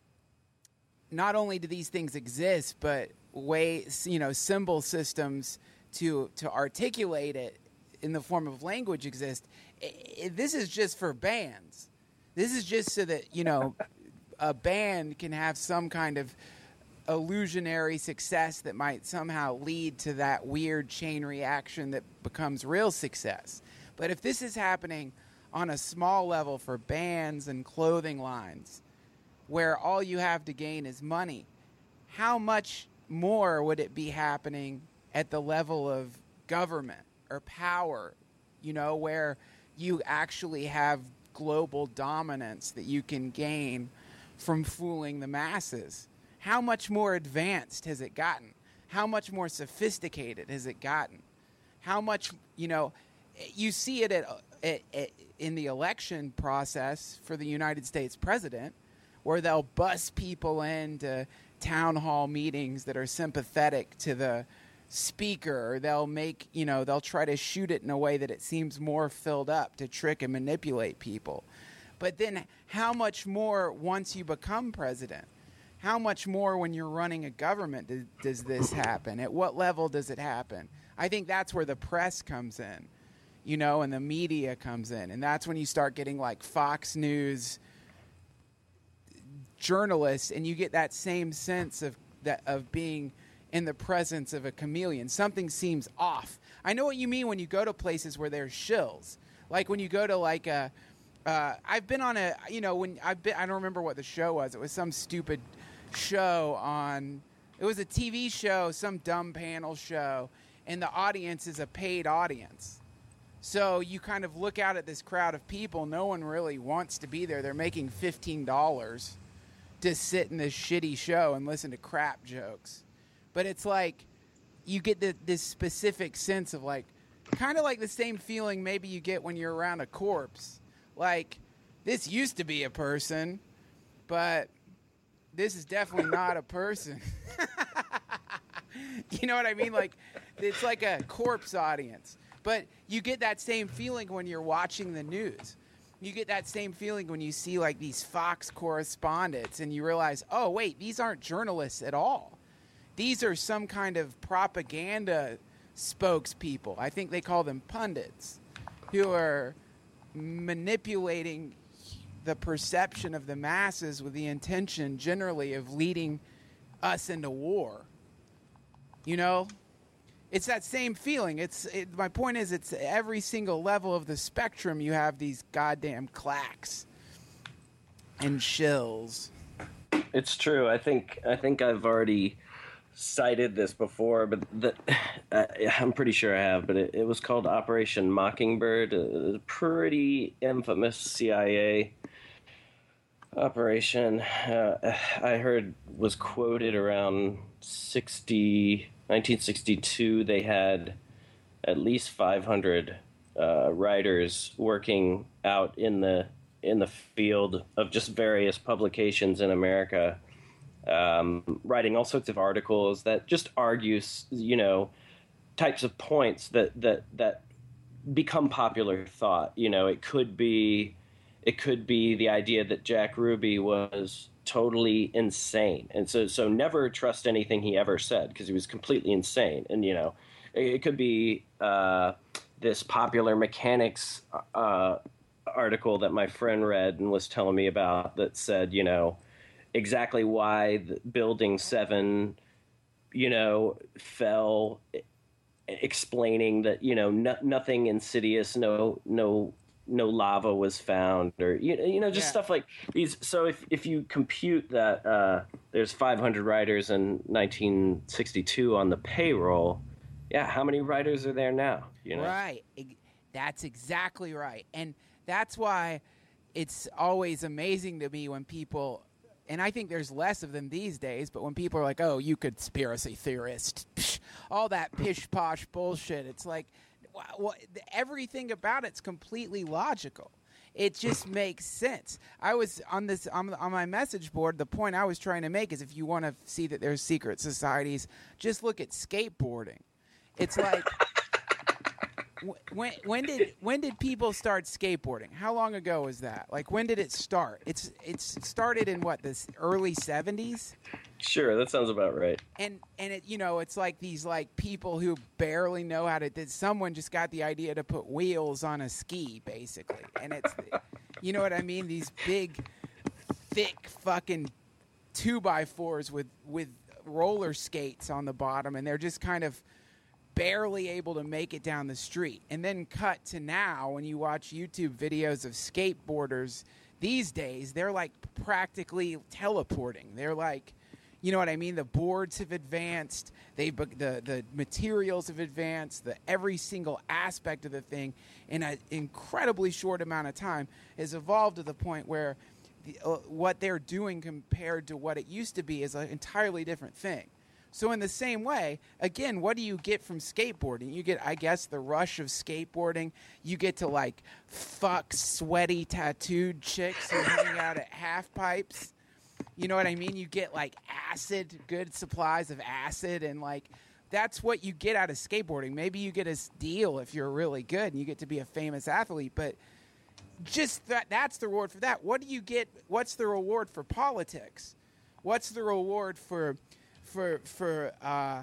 not only do these things exist, but ways, you know, symbol systems to to articulate it in the form of language exist. It, it, this is just for bands. This is just so that, you know, a band can have some kind of illusionary success that might somehow lead to that weird chain reaction that becomes real success. But if this is happening on a small level for bands and clothing lines, where all you have to gain is money, how much more would it be happening at the level of government or power, you know, where you actually have global dominance that you can gain from fooling the masses? How much more advanced has it gotten? How much more sophisticated has it gotten? How much, you know, you see it at, at, at in the election process for the United States president, where they'll bus people into town hall meetings that are sympathetic to the speaker, or they'll make, you know, they'll try to shoot it in a way that it seems more filled up to trick and manipulate people. But then how much more once you become president? How much more when you're running a government does, does this happen? At what level does it happen? I think that's where the press comes in, you know, and the media comes in. And that's when you start getting like Fox News journalists, and you get that same sense of that of being in the presence of a chameleon. Something seems off. I know what you mean when you go to places where there's shills. Like when you go to like a, uh, I've been on a, you know, when I've been, I don't remember what the show was. It was some stupid show on, it was a T V show, some dumb panel show, and the audience is a paid audience. So you kind of look out at this crowd of people. No one really wants to be there. They're making fifteen dollars to sit in this shitty show and listen to crap jokes. But it's like you get the, this specific sense of like, kind of like the same feeling maybe you get when you're around a corpse. Like, this used to be a person, but this is definitely not a person. You know what I mean? Like, it's like a corpse audience. But you get that same feeling when you're watching the news. You get that same feeling when you see like these Fox correspondents and you realize, oh, wait, these aren't journalists at all. These are some kind of propaganda spokespeople. I think they call them pundits, who are manipulating the perception of the masses with the intention generally of leading us into war. You know? It's that same feeling. It's it, my point is, it's every single level of the spectrum. You have these goddamn clacks and shills. It's true. I think I think I've already cited this before, but the, uh, I'm pretty sure I have. But it, it was called Operation Mockingbird, a pretty infamous C I A operation. Uh, I heard was quoted around sixty. nineteen sixty-two, they had at least five hundred uh, writers working out in the in the field of just various publications in America, um, writing all sorts of articles that just argue, you know, types of points that that that become popular thought. You know, it could be it could be the idea that Jack Ruby was totally insane, and so so never trust anything he ever said because he was completely insane. And you know, it, it could be uh, this Popular Mechanics uh, article that my friend read and was telling me about that said, you know, exactly why the Building Seven, you know, fell, explaining that, you know, no, nothing insidious, no no. no lava was found, or you, you know, just yeah. stuff like these. So if if you compute that uh, there's five hundred writers in nineteen sixty-two on the payroll, yeah, how many writers are there now? You know, right? That's exactly right, and that's why it's always amazing to me when people, and I think there's less of them these days, but when people are like, "Oh, you conspiracy theorist," psh, all that pish posh bullshit. It's like, well, everything about it's completely logical. It just makes sense. I was on this on, on my message board. The point I was trying to make is, if you want to see that there's secret societies, just look at skateboarding. It's like, when when did when did people start skateboarding? How long ago was that? Like, when did it start? It's it's started in what, the early seventies? Sure, that sounds about right. And and it, you know, it's like these like people who barely know how to. Did someone just got the idea to put wheels on a ski, basically? And it's, You know what I mean? These big, thick fucking two by fours with with roller skates on the bottom, and they're just kind of barely able to make it down the street. And then cut to now, when you watch YouTube videos of skateboarders these days, they're like practically teleporting. They're like, you know what I mean? The boards have advanced. They the the materials have advanced. The every single aspect of the thing in an incredibly short amount of time has evolved to the point where the, uh, what they're doing compared to what it used to be is an entirely different thing. So in the same way, again, what do you get from skateboarding? You get, I guess, the rush of skateboarding. You get to, like, fuck sweaty, tattooed chicks who hang out at half pipes. You know what I mean? You get, like, acid, good supplies of acid, and, like, that's what you get out of skateboarding. Maybe you get a deal if you're really good and you get to be a famous athlete, but just that that's the reward for that. What do you get? What's the reward for politics? What's the reward for for for uh,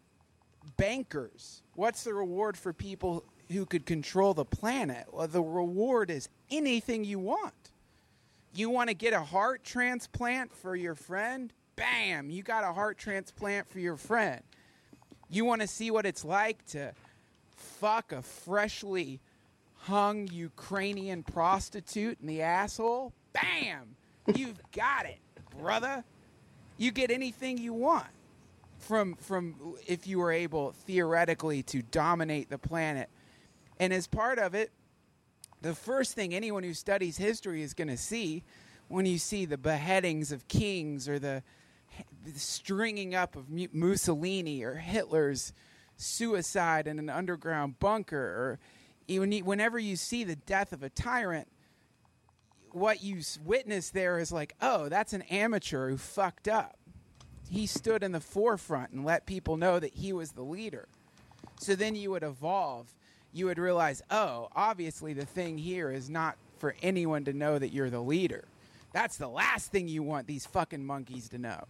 bankers? What's the reward for people who could control the planet? Well, the reward is anything you want. You want to get a heart transplant for your friend? Bam! You got a heart transplant for your friend. You want to see what it's like to fuck a freshly hung Ukrainian prostitute in the asshole? Bam! You've got it, brother. You get anything you want from from if you were able theoretically to dominate the planet. And as part of it, the first thing anyone who studies history is going to see when you see the beheadings of kings or the, the stringing up of Mussolini or Hitler's suicide in an underground bunker, or even whenever you see the death of a tyrant, what you witness there is like, oh, that's an amateur who fucked up. He stood in the forefront and let people know that he was the leader. So then you would evolve. You would realize, oh, obviously the thing here is not for anyone to know that you're the leader. That's the last thing you want these fucking monkeys to know.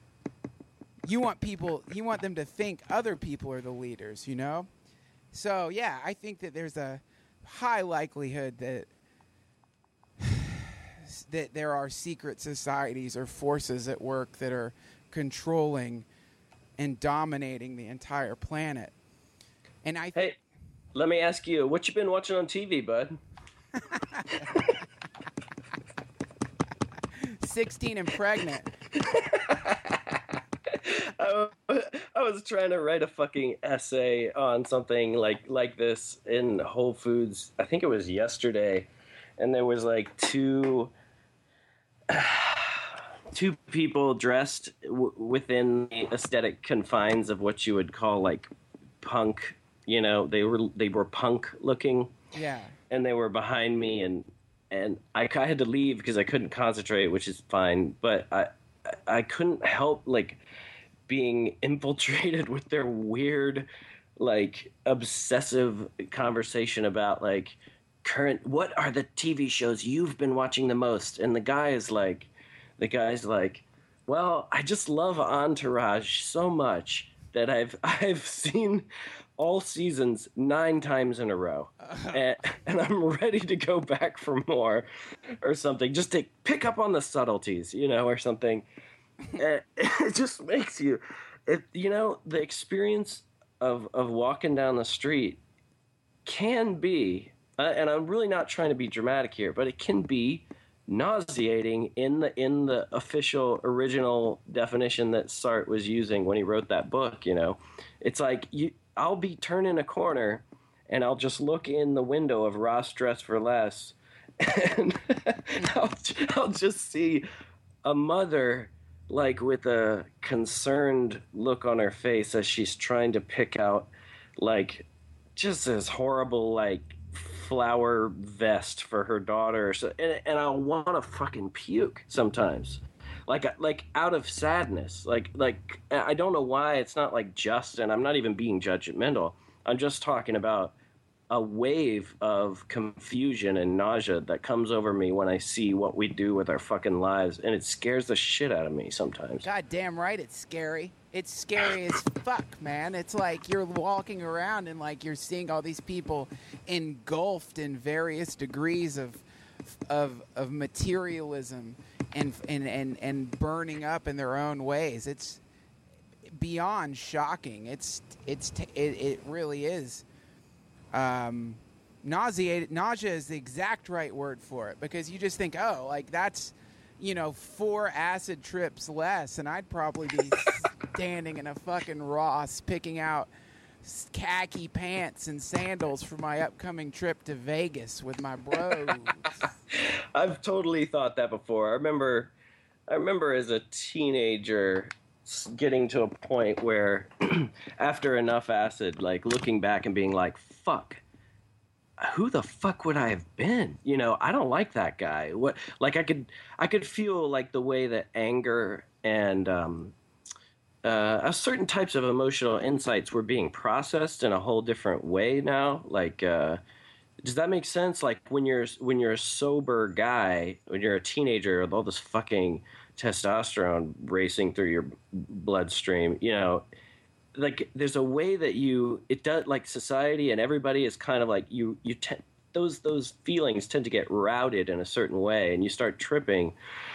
You want people, you want them to think other people are the leaders, you know? So, yeah, I think that there's a high likelihood that that there are secret societies or forces at work that are controlling and dominating the entire planet. And I th- Hey, let me ask you, what you been watching on T V, bud? sixteen and pregnant. I, I was trying to write a fucking essay on something like like this in Whole Foods. I think it was yesterday, and there was like two two people dressed w- within the aesthetic confines of what you would call like punk. You know, they were they were punk looking. Yeah. And they were behind me, and and I, I had to leave because I couldn't concentrate, which is fine. But I I couldn't help like being infiltrated with their weird, like, obsessive conversation about like current. What are the T V shows you've been watching the most? And the guy is like, the guy's like, well, I just love Entourage so much that I've I've seen all seasons nine times in a row, uh-huh. and, and I'm ready to go back for more, or something, just to pick up on the subtleties, you know, or something. And it just makes you, it, you know, the experience of of walking down the street can be, uh, and I'm really not trying to be dramatic here, but it can be nauseating in the in the official original definition that Sartre was using when he wrote that book. You know, it's like you. I'll be turning a corner, and I'll just look in the window of Ross Dress for Less, and I'll, I'll just see a mother, like, with a concerned look on her face as she's trying to pick out, like, just this horrible, like, flower vest for her daughter. So, and, and I'll want to fucking puke sometimes. Like, like out of sadness. Like, like I don't know why it's not like just, and I'm not even being judgmental. I'm just talking about a wave of confusion and nausea that comes over me when I see what we do with our fucking lives, and it scares the shit out of me sometimes. God damn right it's scary. It's scary as fuck, man. It's like you're walking around and like you're seeing all these people engulfed in various degrees of of of of materialism and and and and burning up in their own ways. It's beyond shocking. It's it's it, it really is. Um, nauseated. Nausea is the exact right word for it, because you just think, oh, like that's, you know, four acid trips less, and I'd probably be standing in a fucking Ross picking out khaki pants and sandals for my upcoming trip to Vegas with my bros. I've totally thought that before. I remember, I remember as a teenager getting to a point where after enough acid, like looking back and being like, fuck, who the fuck would I have been? You know, I don't like that guy. What, like I could, I could feel like the way that anger and, um, uh, certain types of emotional insights were being processed in a whole different way now. Like, uh, does that make sense? Like when you're, when you're a sober guy, when you're a teenager with all this fucking testosterone racing through your bloodstream, you know, like there's a way that you, it does, like society and everybody is kind of like you, you tend, those, those feelings tend to get routed in a certain way, and you start tripping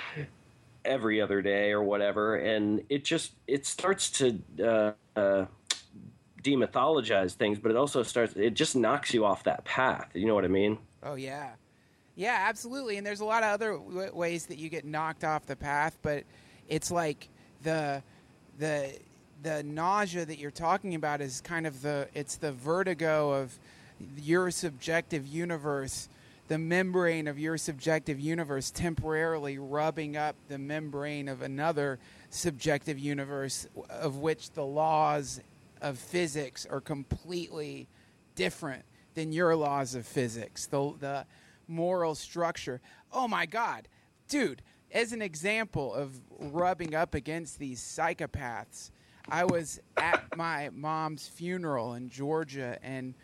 every other day or whatever. And it just, it starts to, uh, uh, demythologize things, but it also starts, it just knocks you off that path. You know what I mean? Oh yeah. Yeah, absolutely. And there's a lot of other w- ways that you get knocked off the path, but it's like the, the, the nausea that you're talking about is kind of the, it's the vertigo of your subjective universe, the membrane of your subjective universe temporarily rubbing up the membrane of another subjective universe, of which the laws of physics are completely different than your laws of physics. The, the moral structure. Oh my God, dude, as an example of rubbing up against these psychopaths, I was at my mom's funeral in Georgia, and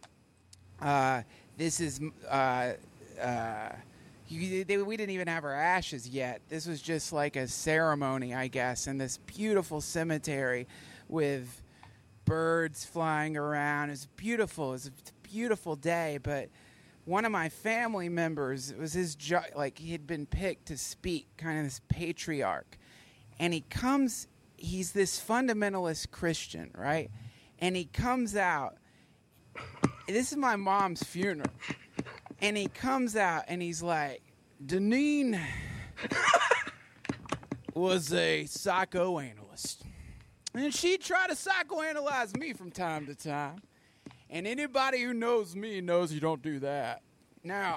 uh, this is, uh, uh, you, they, we didn't even have our ashes yet. This was just like a ceremony, I guess, in this beautiful cemetery with birds flying around. It was beautiful. It was a beautiful day, but one of my family members, it was his jo- like he had been picked to speak, kind of this patriarch, and he comes, he's this fundamentalist Christian, right? And he comes out, this is my mom's funeral, and he comes out and he's like, Deneen was a psychoanalyst, and she tried to psychoanalyze me from time to time. And anybody who knows me knows you don't do that. Now,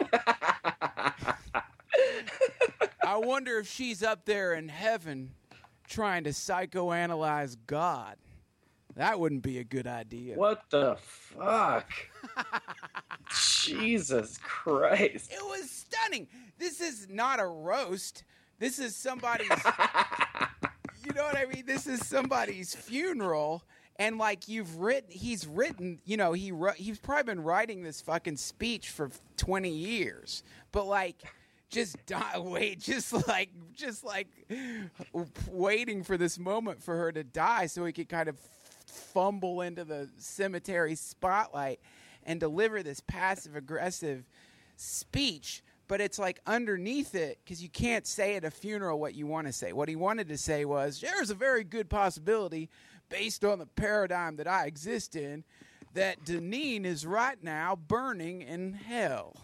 I wonder if she's up there in heaven trying to psychoanalyze God. That wouldn't be a good idea. What the fuck? Jesus Christ. It was stunning. This is not a roast. This is somebody's, you know what I mean? This is somebody's funeral. And like you've written, he's written, you know, he he's probably been writing this fucking speech for twenty years. But like, just die, wait, just like, just like waiting for this moment for her to die, so he could kind of fumble into the cemetery spotlight and deliver this passive aggressive speech. But it's like underneath it, because you can't say at a funeral what you want to say. What he wanted to say was, there's a very good possibility, based on the paradigm that I exist in, that Deneen is right now burning in hell.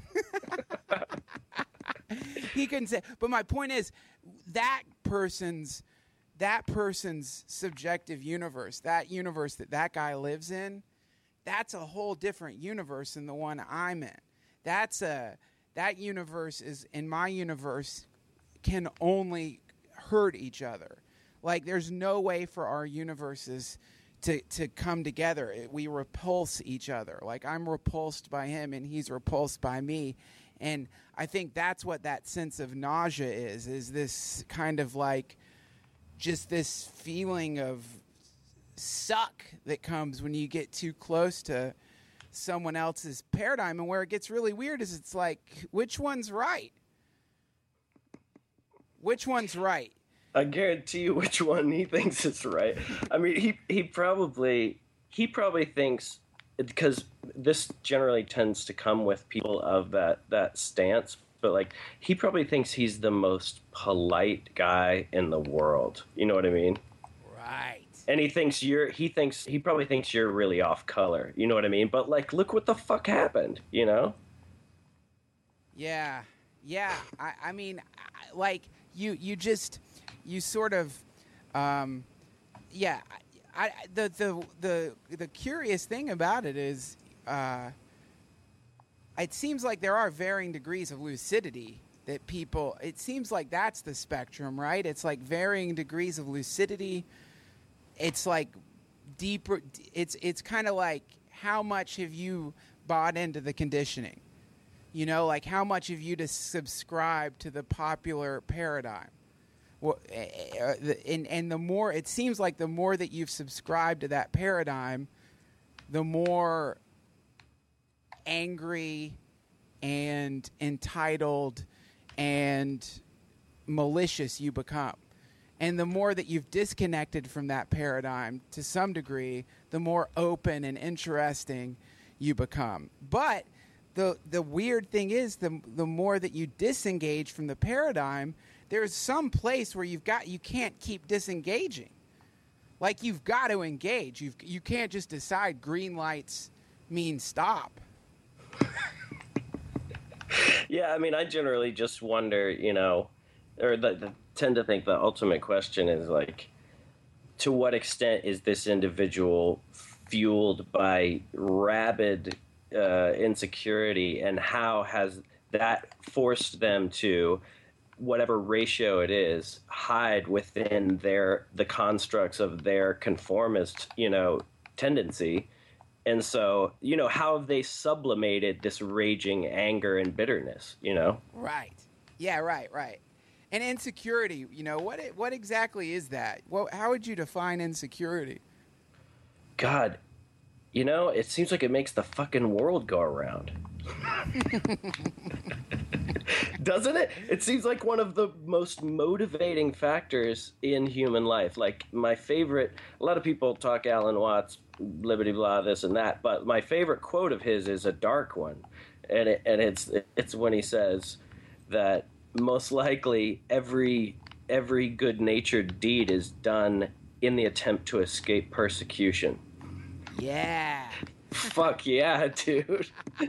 He couldn't say, but my point is, that person's that person's subjective universe, that universe that that guy lives in, that's a whole different universe than the one I'm in. That's a that universe is in my universe can only hurt each other. Like, there's no way for our universes to, to come together. It, we repulse each other. Like, I'm repulsed by him, and he's repulsed by me. And I think that's what that sense of nausea is, is this kind of like just this feeling of suck that comes when you get too close to someone else's paradigm. And where it gets really weird is it's like, which one's right? Which one's right? I guarantee you which one he thinks is right. I mean, he he probably he probably thinks, because this generally tends to come with people of that, that stance, but like he probably thinks he's the most polite guy in the world. You know what I mean? Right. And he thinks you're, he thinks, he probably thinks you're really off color. You know what I mean? But like, look what the fuck happened, you know? Yeah. Yeah. I, I mean, I, like you, you just, you sort of, um, yeah. I, I, the, the, the, the curious thing about it is, uh, it seems like there are varying degrees of lucidity that people, it seems like that's the spectrum, right? It's like varying degrees of lucidity. It's like deeper. It's it's kind of like how much have you bought into the conditioning? You know, like how much have you to subscribe to the popular paradigm? Well, and and the more it seems like the more that you've subscribed to that paradigm, the more angry and entitled and malicious you become. And the more that you've disconnected from that paradigm to some degree, the more open and interesting you become. But the the weird thing is, the the more that you disengage from the paradigm, there's some place where you've got you can't keep disengaging. Like you've got to engage. You you can't just decide green lights mean stop. Yeah, I mean, I generally just wonder, you know, or the, the tend to think the ultimate question is like, to what extent is this individual fueled by rabid uh, insecurity, and how has that forced them to, whatever ratio it is, hide within their the constructs of their conformist, you know, tendency. And so, you know, how have they sublimated this raging anger and bitterness, you know? Right. Yeah, right, right. And insecurity, you know, what what exactly is that? Well, how would you define insecurity? God, you know, it seems like it makes the fucking world go around. Doesn't it? It seems like one of the most motivating factors in human life. Like my favorite, a lot of people talk Alan Watts, blibbity blah, this and that, but my favorite quote of his is a dark one, and it, and it's it's when he says that most likely every every good-natured deed is done in the attempt to escape persecution. Yeah. Fuck yeah, dude.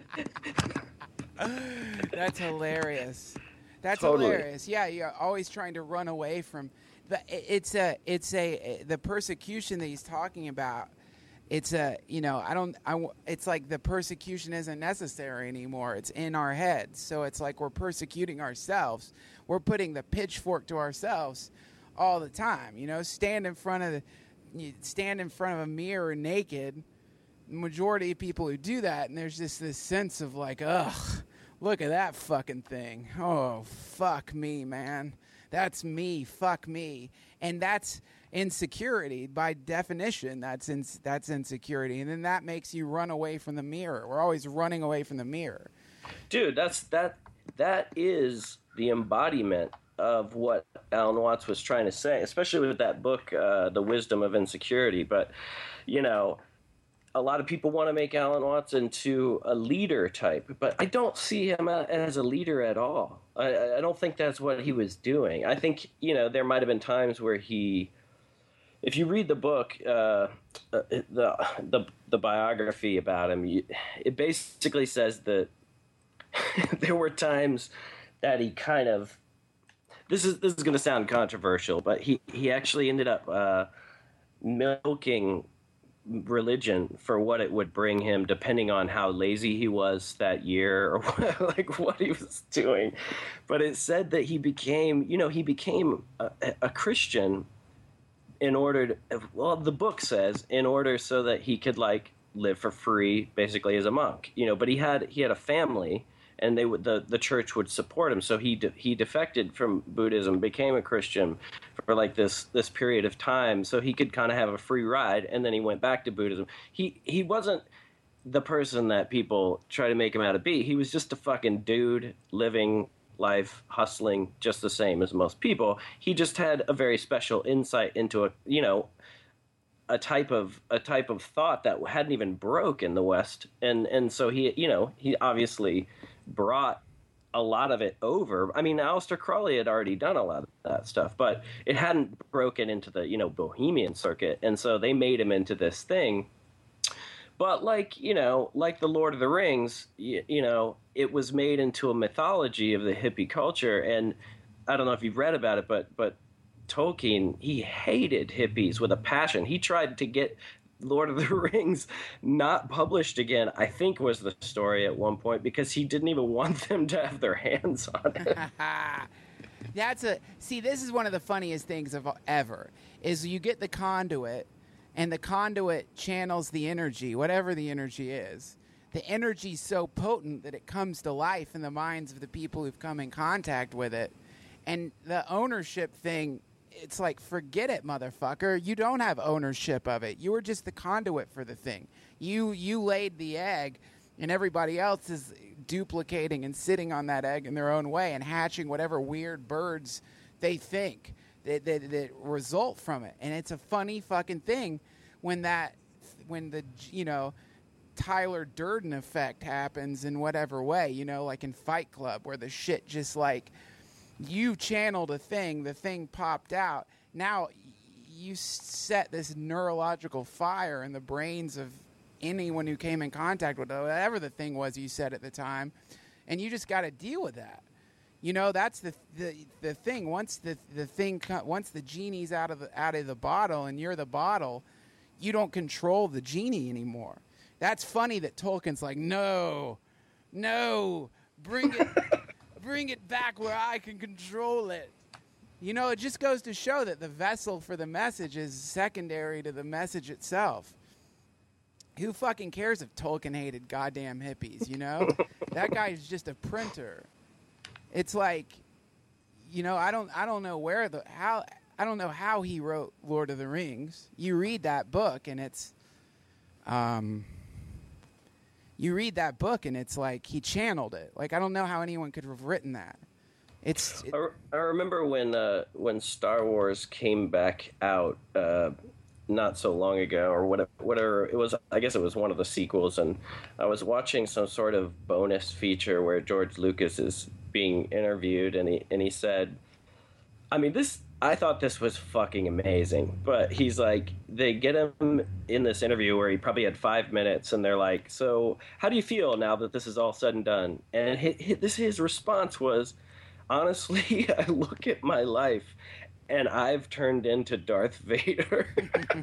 That's hilarious. That's Totally. hilarious. Yeah, you're always trying to run away from. But it's a, it's a, the persecution that he's talking about. It's a, you know, I don't, I, it's like the persecution isn't necessary anymore. It's in our heads. So it's like we're persecuting ourselves. We're putting the pitchfork to ourselves all the time. You know, stand in front of the, you stand in front of a mirror naked. The majority of people who do that, and there's just this sense of like, ugh, look at that fucking thing. Oh, fuck me, man. That's me. Fuck me. And that's insecurity by definition. That's in, that's insecurity, and then that makes you run away from the mirror. We're always running away from the mirror. Dude, that's that. That is the embodiment of what Alan Watts was trying to say, especially with that book, uh, The Wisdom of Insecurity. But you know, a lot of people want to make Alan Watts into a leader type, but I don't see him as a leader at all. I, I don't think that's what he was doing. I think, you know, there might have been times where he, if you read the book, uh, the, the the biography about him, you, it basically says that there were times that he kind of, this is this is going to sound controversial, but he, he actually ended up uh, milking religion for what it would bring him, depending on how lazy he was that year or what, like what he was doing. But it said that he became, you know, he became a, a Christian in order to, well, the book says in order so that he could like live for free, basically as a monk, you know. But he had he had a family, and they would the, the church would support him. So he de, he defected from Buddhism, became a Christian for like this this period of time, so he could kind of have a free ride, and then he went back to Buddhism. He he wasn't the person that people try to make him out to be. He was just a fucking dude living life, hustling just the same as most people. He just had a very special insight into a you know a type of a type of thought that hadn't even broke in the West, and and so he you know he obviously brought a lot of it over. I mean, Aleister Crowley had already done a lot of that stuff, but it hadn't broken into the, you know, bohemian circuit. And so they made him into this thing. But like, you know, like the Lord of the Rings, you, you know, it was made into a mythology of the hippie culture. And I don't know if you've read about it, but but Tolkien, he hated hippies with a passion. He tried to get Lord of the Rings not published again, I think was the story at one point, because he didn't even want them to have their hands on it. That's a see, this is one of the funniest things of ever, is you get the conduit, and the conduit channels the energy, whatever the energy is. The energy's so potent that it comes to life in the minds of the people who've come in contact with it. And the ownership thing, it's like, forget it, motherfucker. You don't have ownership of it. You were just the conduit for the thing. You you laid the egg, and everybody else is duplicating and sitting on that egg in their own way and hatching whatever weird birds they think that, that, that result from it. And it's a funny fucking thing when that, when the, you know, Tyler Durden effect happens in whatever way, you know, like in Fight Club, where the shit just like, you channeled a thing, the thing popped out. Now you set this neurological fire in the brains of anyone who came in contact with it, whatever the thing was you said at the time, and you just got to deal with that. You know, that's the the the thing. Once the the thing, once the genie's out of the out of the bottle, and you're the bottle, you don't control the genie anymore. That's funny that Tolkien's like, no, no, bring it. Bring it back where I can control it. You know, it just goes to show that the vessel for the message is secondary to the message itself. Who fucking cares if Tolkien hated goddamn hippies, you know? That guy's just a printer. It's like, you know, I don't I don't know where the how I don't know how he wrote Lord of the Rings. You read that book and it's um You read that book and it's like he channeled it. Like, I don't know how anyone could have written that. It's. It, I, I remember when uh, when Star Wars came back out uh, not so long ago, or whatever, whatever it was. I guess it was one of the sequels, and I was watching some sort of bonus feature where George Lucas is being interviewed, and he and he said, I mean, this. I thought this was fucking amazing, but he's like, they get him in this interview where he probably had five minutes, and they're like, so how do you feel now that this is all said and done? And his, his, this his response was, honestly, I look at my life, and I've turned into Darth Vader.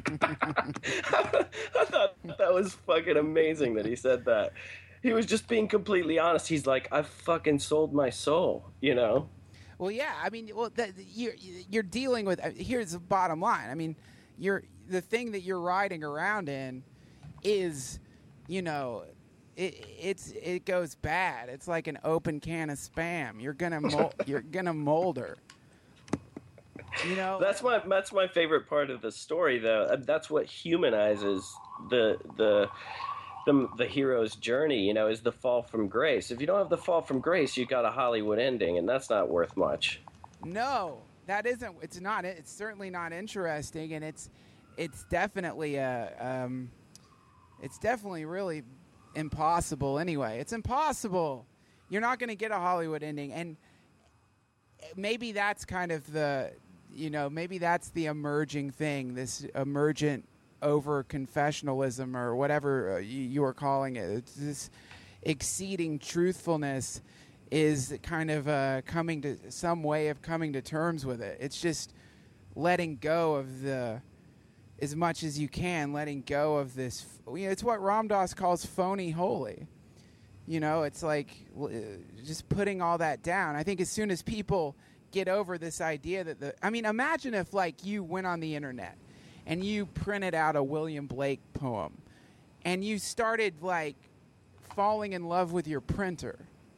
I thought that was fucking amazing that he said that. He was just being completely honest. He's like, I've fucking sold my soul, you know? Well, yeah, I mean, well, the, you're you're dealing with. Here's the bottom line. I mean, you're the thing that you're riding around in is, you know, it it's it goes bad. It's like an open can of Spam. You're gonna mold, you're gonna molder. You know, that's my that's my favorite part of the story, though. That's what humanizes the the. The, the hero's journey, you know, is the fall from grace. If you don't have the fall from grace, you got a Hollywood ending, and that's not worth much. No, that isn't. It's not. It's certainly not interesting, and it's it's definitely a um, it's definitely really impossible. Anyway, it's impossible. You're not going to get a Hollywood ending, and maybe that's kind of the, you know, maybe that's the emerging thing. This emergent over confessionalism or whatever you, you were calling it. It's this exceeding truthfulness is kind of uh, coming to some way of coming to terms with it. It's just letting go of the, as much as you can, letting go of this. You know, it's what Ram Dass calls phony holy. You know, it's like just putting all that down. I think as soon as people get over this idea that the, I mean, imagine if like you went on the internet and you printed out a William Blake poem, and you started, like, falling in love with your printer.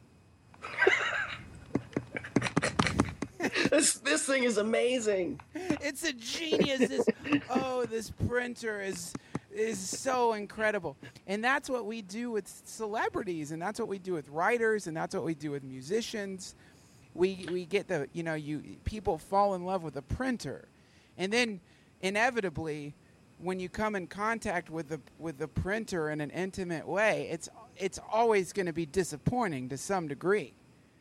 this this thing is amazing. It's a genius. This, oh, this printer is is so incredible. And that's what we do with celebrities, and that's what we do with writers, and that's what we do with musicians. We we get the, you know, you people fall in love with a printer, and then inevitably, when you come in contact with the with the printer in an intimate way, it's it's always going to be disappointing to some degree.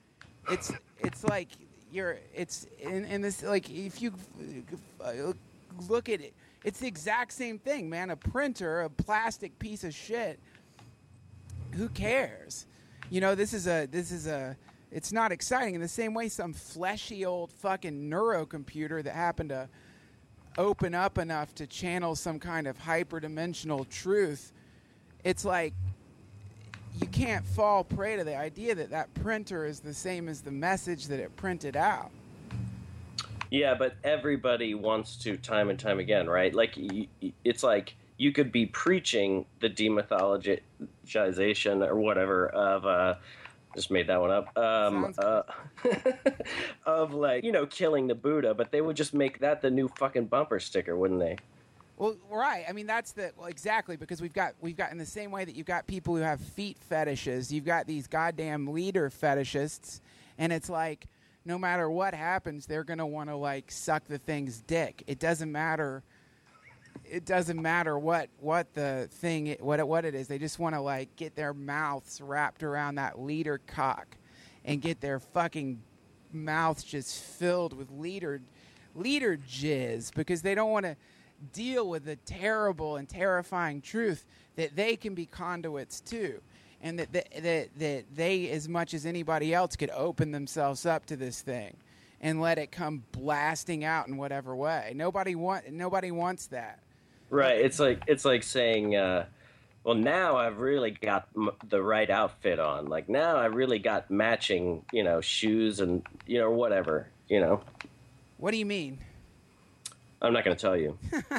it's it's like you're it's in, in this like if you uh, look at it, it's the exact same thing, man. A printer, a plastic piece of shit. Who cares? You know, this is a this is a it's not exciting in the same way some fleshy old fucking neurocomputer that happened to open up enough to channel some kind of hyperdimensional truth. It's like you can't fall prey to the idea that that printer is the same as the message that it printed out. Yeah, but everybody wants to time and time again, right? Like, it's like you could be preaching the demythologization or whatever of, uh, just made that one up, um, uh, of like, you know, killing the Buddha, but they would just make that the new fucking bumper sticker, wouldn't they? Well, right. I mean, that's the well, exactly because we've got we've got in the same way that you've got people who have feet fetishes. You've got these goddamn leader fetishists, and it's like no matter what happens, they're gonna want to like suck the thing's dick. It doesn't matter. It doesn't matter what what the thing what what it is. They just want to like get their mouths wrapped around that leader cock, and get their fucking mouths just filled with leader leader jizz because they don't want to deal with the terrible and terrifying truth that they can be conduits too, and that, that that that they, as much as anybody else, could open themselves up to this thing and let it come blasting out in whatever way. Nobody want nobody wants that. Right. It's like it's like saying, uh, well, now I've really got m- the right outfit on. Like now I really got matching, you know, shoes and you know whatever. You know. What do you mean? I'm not going to tell you.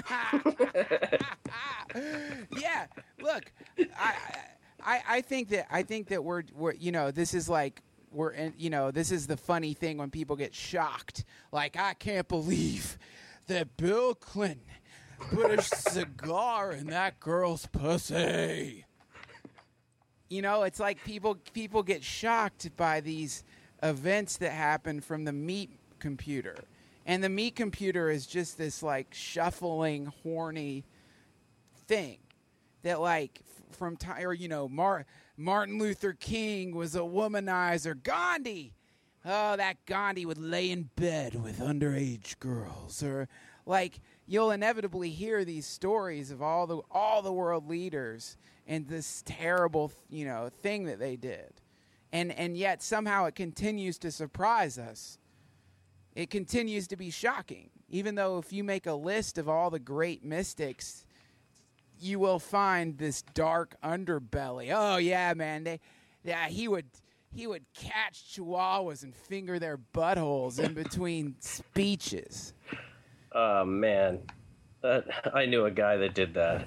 Yeah, look, I, I, I think that I think that we're, we're, you know, this is like we're, in, you know, this is the funny thing when people get shocked. Like, I can't believe that Bill Clinton put a cigar in that girl's pussy. You know, it's like people people get shocked by these events that happen from the meat computer. And the meat computer is just this, like, shuffling, horny thing that, like, f- from time, or, you know, Mar- Martin Luther King was a womanizer. Gandhi! Oh, that Gandhi would lay in bed with underage girls. Or, like, you'll inevitably hear these stories of all the all the world leaders and this terrible, you know, thing that they did. And and yet somehow it continues to surprise us. It continues to be shocking, even though if you make a list of all the great mystics, you will find this dark underbelly. Oh yeah, man, they, yeah, he would he would catch chihuahuas and finger their buttholes in between speeches. Oh man, that, I knew a guy that did that.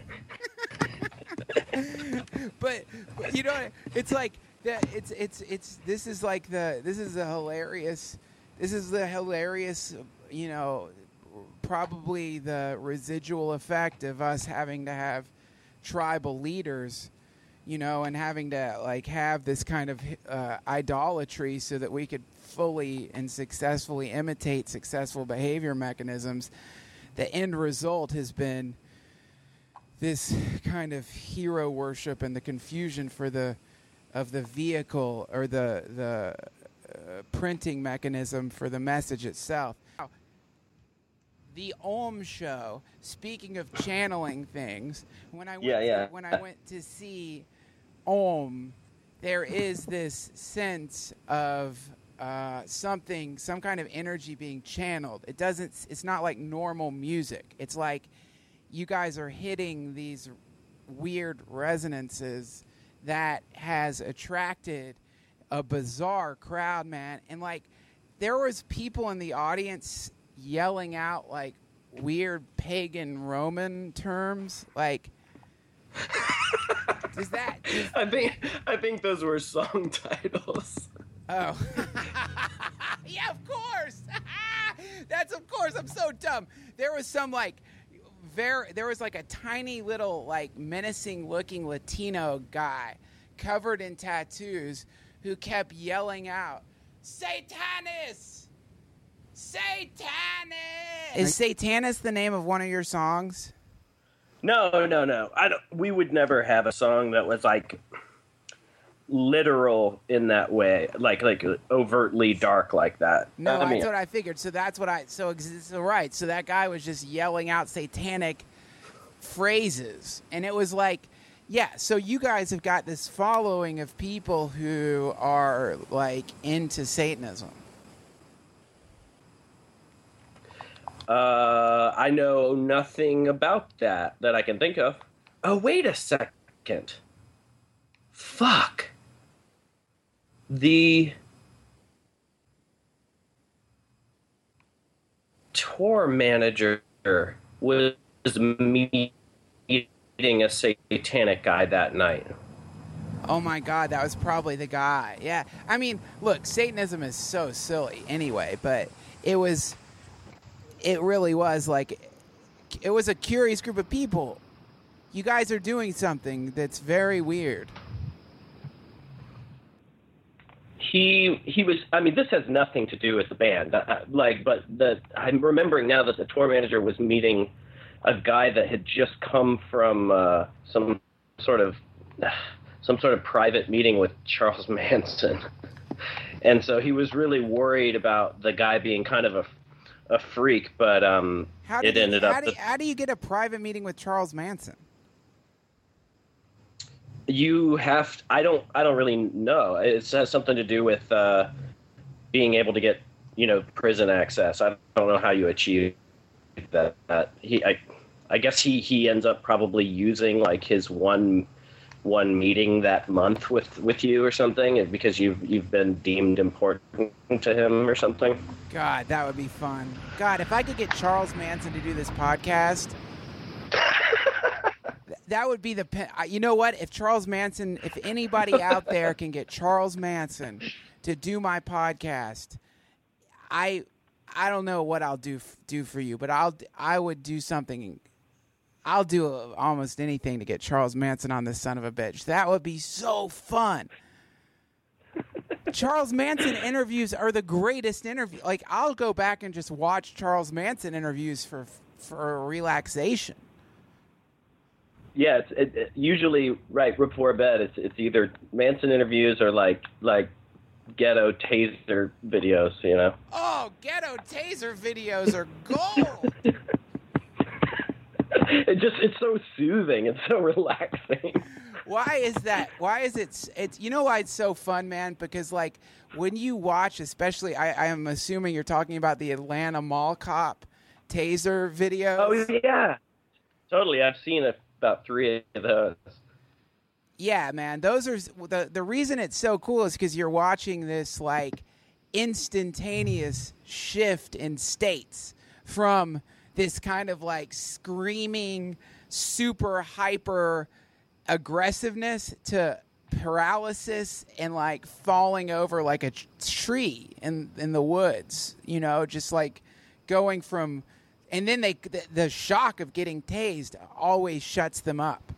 but, but you know, it's like that. It's it's it's. This is like the. This is a hilarious. This is the hilarious, you know, probably the residual effect of us having to have tribal leaders, you know, and having to, like, have this kind of uh, idolatry so that we could fully and successfully imitate successful behavior mechanisms. The end result has been this kind of hero worship and the confusion for the of the vehicle or the the Uh, printing mechanism for the message itself. The Om Show. Speaking of channeling things, when I went yeah, yeah. To, when I went to see Om, there is this sense of uh, something, some kind of energy being channeled. It doesn't. It's not like normal music. It's like you guys are hitting these weird resonances that has attracted a bizarre crowd, man. And like there was people in the audience yelling out like weird pagan Roman terms. Like does that does, I think I think those were song titles. Oh. Yeah, of course. That's of course. I'm so dumb. There was some like very there was like a tiny little like menacing looking Latino guy covered in tattoos who kept yelling out, Satanis! Satanis! Is Satanis the name of one of your songs? No, no, no. I don't. We would never have a song that was like literal in that way, like like overtly dark like that. No, I mean, that's what I figured. So that's what I. So, so right. So that guy was just yelling out satanic phrases, and it was like, yeah. So you guys have got this following of people who are like into Satanism. Uh, I know nothing about that that I can think of. Oh, wait a second. Fuck. The tour manager was meeting a satanic guy that night. Oh my God, that was probably the guy. Yeah. I mean, look, Satanism is so silly anyway, but it was, it really was like, it was a curious group of people. You guys are doing something that's very weird. He he was. I mean, this has nothing to do with the band. Uh, like, but the I'm remembering now that the tour manager was meeting a guy that had just come from uh, some sort of some sort of private meeting with Charles Manson, and so he was really worried about the guy being kind of a a freak. But um, how it you, ended how up. Do, that, how do you get a private meeting with Charles Manson? You have. I don't. I don't really know. It has something to do with uh, being able to get, you know, prison access. I don't know how you achieve that. that. He. I. I guess he, he ends up probably using like his one one meeting that month with, with you or something because you've you've been deemed important to him or something. God, that would be fun. God, if I could get Charles Manson to do this podcast. That would be the, you know what? If Charles Manson, if anybody out there can get Charles Manson to do my podcast, I, I don't know what I'll do do for you, but I'll I would do something. I'll do almost anything to get Charles Manson on this son of a bitch. That would be so fun. Charles Manson interviews are the greatest interview. Like, I'll go back and just watch Charles Manson interviews for for relaxation. Yeah, it's it, it, usually right before bed. It's it's either Manson interviews or like like ghetto taser videos. You know. Oh, ghetto taser videos are gold. It just it's so soothing. It's so relaxing. Why is that? Why is it? It's you know why it's so fun, man? Because like when you watch, especially, I, I am assuming you're talking about the Atlanta Mall Cop taser videos. Oh yeah, totally. I've seen a. About three of those. Yeah, man. Those are the the reason it's so cool is because you're watching this like instantaneous shift in states from this kind of like screaming, super hyper aggressiveness to paralysis and like falling over like a tree in in the woods. You know, just like going from. And then they, the, the shock of getting tased always shuts them up.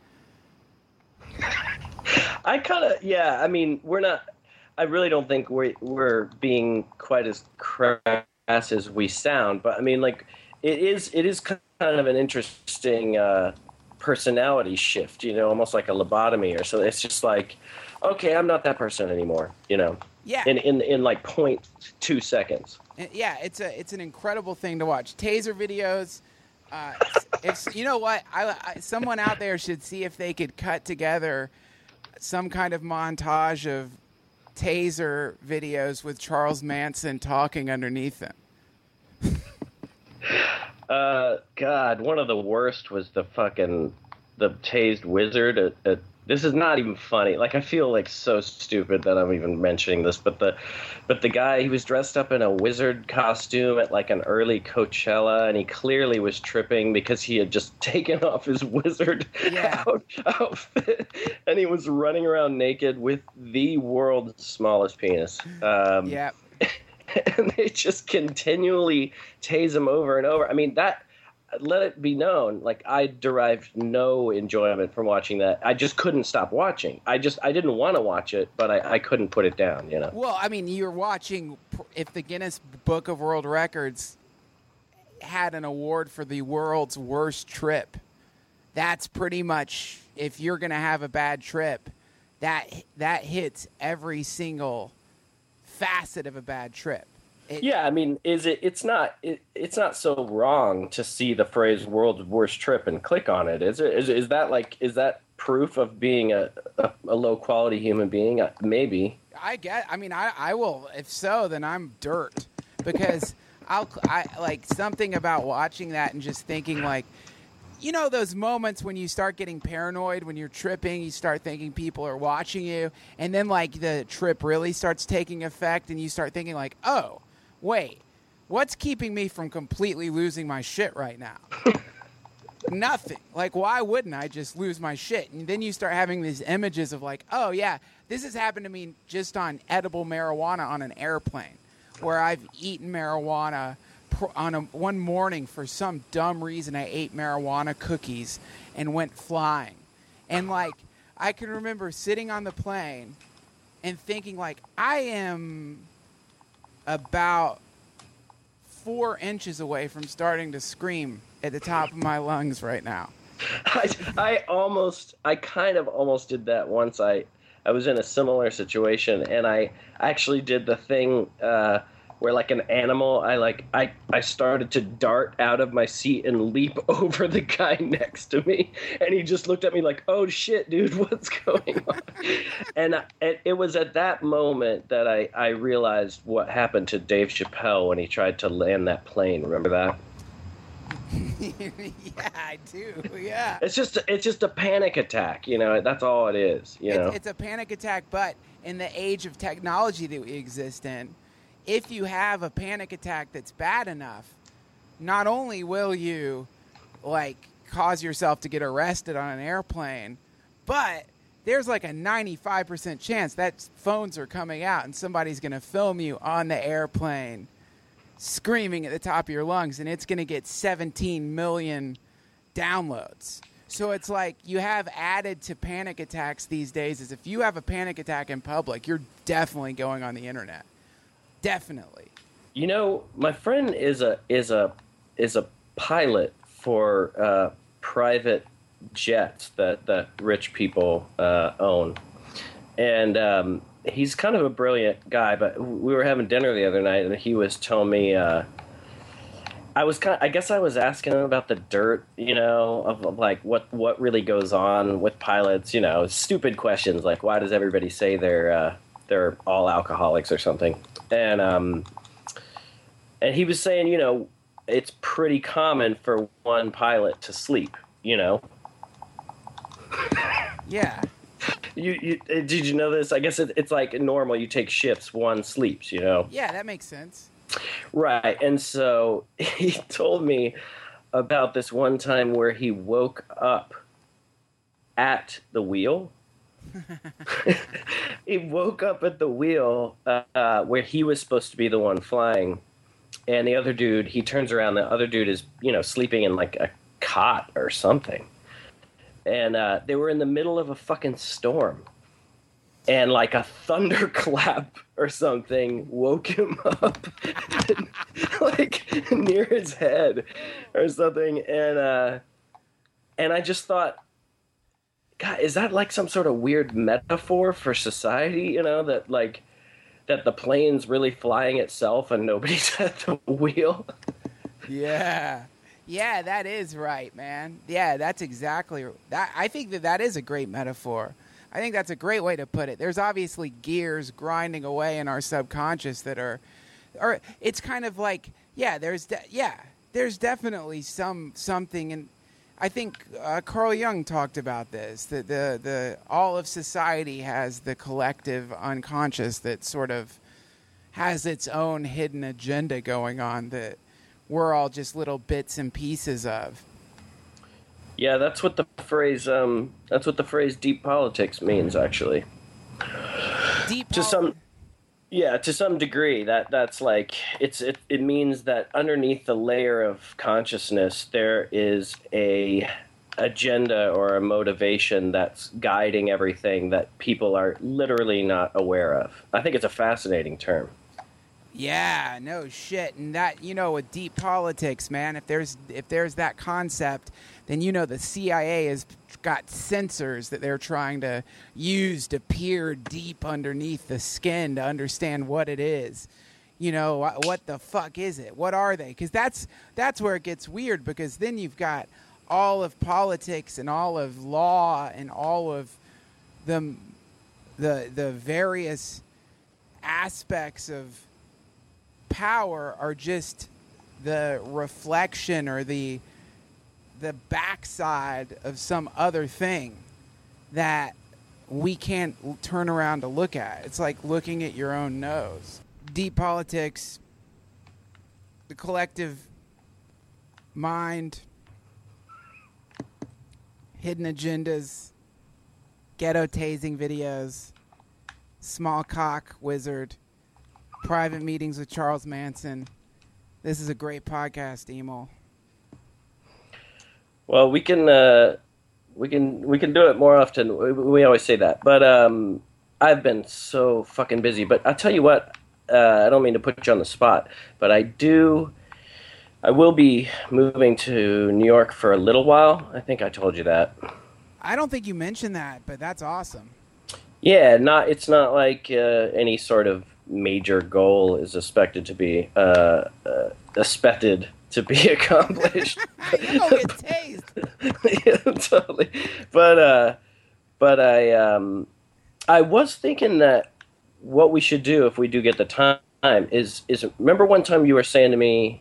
I kind of, yeah. I mean, we're not. I really don't think we're we're being quite as crass as we sound. But I mean, like, it is it is kind of an interesting uh, personality shift. You know, almost like a lobotomy or so. It's just like, okay, I'm not that person anymore. You know. Yeah. In in in like point two seconds. Yeah, it's a it's an incredible thing to watch. Taser videos. Uh, if you know what, I, I someone out there should see if they could cut together some kind of montage of taser videos with Charles Manson talking underneath them. uh, God, one of the worst was the fucking the tased wizard at, at this is not even funny. Like, I feel like so stupid that I'm even mentioning this, but the but the guy, he was dressed up in a wizard costume at like an early Coachella, and he clearly was tripping because he had just taken off his wizard yeah. out, outfit, and he was running around naked with the world's smallest penis. Um, yeah. And they just continually tase him over and over. I mean, that... Let it be known, like, I derived no enjoyment from watching that. I just couldn't stop watching. I just, I didn't want to watch it, but I, I couldn't put it down, you know? Well, I mean, you're watching, if the Guinness Book of World Records had an award for the world's worst trip, that's pretty much, if you're going to have a bad trip, that that hits every single facet of a bad trip. It, yeah, I mean, is it? It's not. It, it's not so wrong to see the phrase "world's worst trip" and click on it. Is it? Is, is that like? Is that proof of being a, a, a low quality human being? Maybe. I get. I mean, I, I will. If so, then I'm dirt, because I'll. I like something about watching that and just thinking like, you know, those moments when you start getting paranoid when you're tripping, you start thinking people are watching you, and then like the trip really starts taking effect, and you start thinking like, oh, wait, what's keeping me from completely losing my shit right now? Nothing. Like, why wouldn't I just lose my shit? And then you start having these images of like, oh yeah, this has happened to me just on edible marijuana on an airplane, where I've eaten marijuana on a, one morning for some dumb reason. I ate marijuana cookies and went flying. And like, I can remember sitting on the plane and thinking like, I am about four inches away from starting to scream at the top of my lungs right now. I, I almost, I kind of almost did that once. I, I was in a similar situation, and I actually did the thing uh, where, like an animal, I like, I, I started to dart out of my seat and leap over the guy next to me, and he just looked at me like, "Oh shit, dude, what's going on?" and I, it, it was at that moment that I, I realized what happened to Dave Chappelle when he tried to land that plane. Remember that? Yeah, I do. Yeah. It's just it's just a panic attack, you know. That's all it is, you know. It's, it's a panic attack, but in the age of technology that we exist in, if you have a panic attack that's bad enough, not only will you like cause yourself to get arrested on an airplane, but there's like a ninety-five percent chance that phones are coming out and somebody's going to film you on the airplane screaming at the top of your lungs, and it's going to get seventeen million downloads. So it's like you have added to panic attacks these days is if you have a panic attack in public, you're definitely going on the internet. Definitely. You know, my friend is a is a is a pilot for uh, private jets that that rich people uh, own, and um, he's kind of a brilliant guy. But we were having dinner the other night, and he was telling me. Uh, I was kind of, I guess I was asking him about the dirt, you know, of, of like what, what really goes on with pilots, you know, stupid questions like why does everybody say they're uh, they're all alcoholics or something, and um, and he was saying, you know, it's pretty common for one pilot to sleep, you know. Yeah. You, you did you know this? I guess it, it's like normal. You take shifts, one sleeps, you know. Yeah, that makes sense. Right, and so he told me about this one time where he woke up at the wheel. He woke up at the wheel uh, where he was supposed to be the one flying, and the other dude, he turns around, the other dude is, you know, sleeping in like a cot or something. And uh, they were in the middle of a fucking storm. And like a thunderclap or something woke him up, like near his head or something. And uh, and I just thought, God, is that like some sort of weird metaphor for society? You know, that like that the plane's really flying itself and nobody's at the wheel. Yeah. Yeah, that is right, man. Yeah, that's exactly that. I think that that is a great metaphor. I think that's a great way to put it. There's obviously gears grinding away in our subconscious that are, or it's kind of like, yeah, there's, de- yeah, there's definitely some something, and I think uh, Carl Jung talked about this. That the the all of society has the collective unconscious that sort of has its own hidden agenda going on that we're all just little bits and pieces of. Yeah, that's what the phrase um, that's what the phrase deep politics means, actually. Deep to poli- some yeah, to some degree that that's like it's it, it means that underneath the layer of consciousness there is a agenda or a motivation that's guiding everything that people are literally not aware of. I think it's a fascinating term. Yeah, no shit. And that, you know, with deep politics, man, if there's if there's that concept, then you know the C I A has got sensors that they're trying to use to peer deep underneath the skin to understand what it is. You know, what the fuck is it? What are they? Because that's that's where it gets weird, because then you've got all of politics and all of law and all of the the the various aspects of power are just the reflection or the the backside of some other thing that we can't turn around to look at. It's like looking at your own nose. Deep politics, the collective mind, hidden agendas, ghetto tasing videos, small cock wizard, private meetings with Charles Manson. This is a great podcast, Emil. Well, we can uh, we can we can do it more often. We, we always say that, but um, I've been so fucking busy. But I'll tell you what, uh, I don't mean to put you on the spot, but I do. I will be moving to New York for a little while. I think I told you that. I don't think you mentioned that, but that's awesome. Yeah, not. It's not like uh, any sort of major goal is expected to be uh, uh, expected to be accomplished. You don't get tased. Yeah, totally. But uh, but I um, I was thinking that what we should do if we do get the time is is remember one time you were saying to me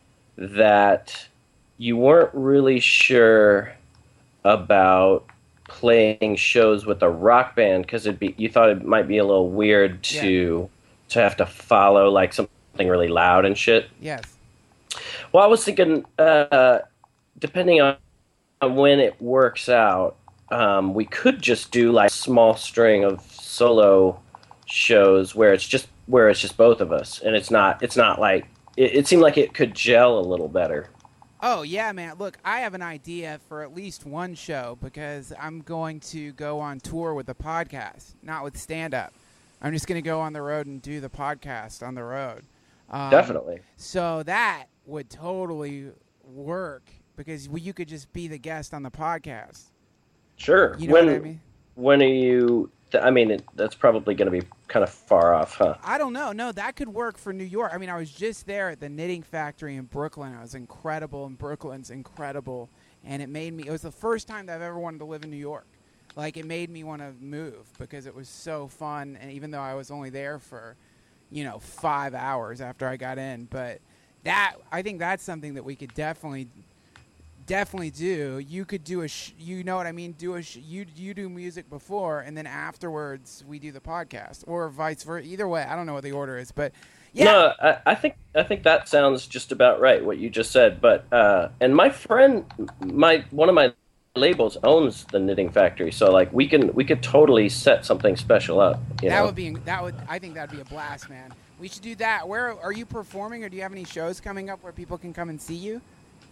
that you weren't really sure about playing shows with a rock band because it'd be you thought it might be a little weird to yeah. to have to follow like something really loud and shit. Yes. Well, I was thinking, uh, depending on, on when it works out, um, we could just do like a small string of solo shows where it's just where it's just both of us, and it's not it's not like it, it seemed like it could gel a little better. Oh, yeah, man. Look, I have an idea for at least one show because I'm going to go on tour with the podcast, not with stand-up. I'm just going to go on the road and do the podcast on the road. Um, Definitely. So that would totally work because you could just be the guest on the podcast. Sure. You know when, what I mean? When are you... I mean, it, that's probably going to be kind of far off, huh? I don't know. No, that could work for New York. I mean, I was just there at the Knitting Factory in Brooklyn. It was incredible, and Brooklyn's incredible. And it made me, it was the first time that I've ever wanted to live in New York. Like, it made me want to move because it was so fun. And even though I was only there for, you know, five hours after I got in. But that, I think that's something that we could definitely Definitely do. You could do a, sh- you know what I mean? Do a, sh- you you do music before, and then afterwards we do the podcast, or vice versa. Either way, I don't know what the order is, but yeah. No, I, I think I think that sounds just about right. What you just said, but uh, and my friend, my one of my labels owns the Knitting Factory, so like we can we could totally set something special up. You that know? would be that would I think that'd be a blast, man. We should do that. Where are you performing, or do you have any shows coming up where people can come and see you?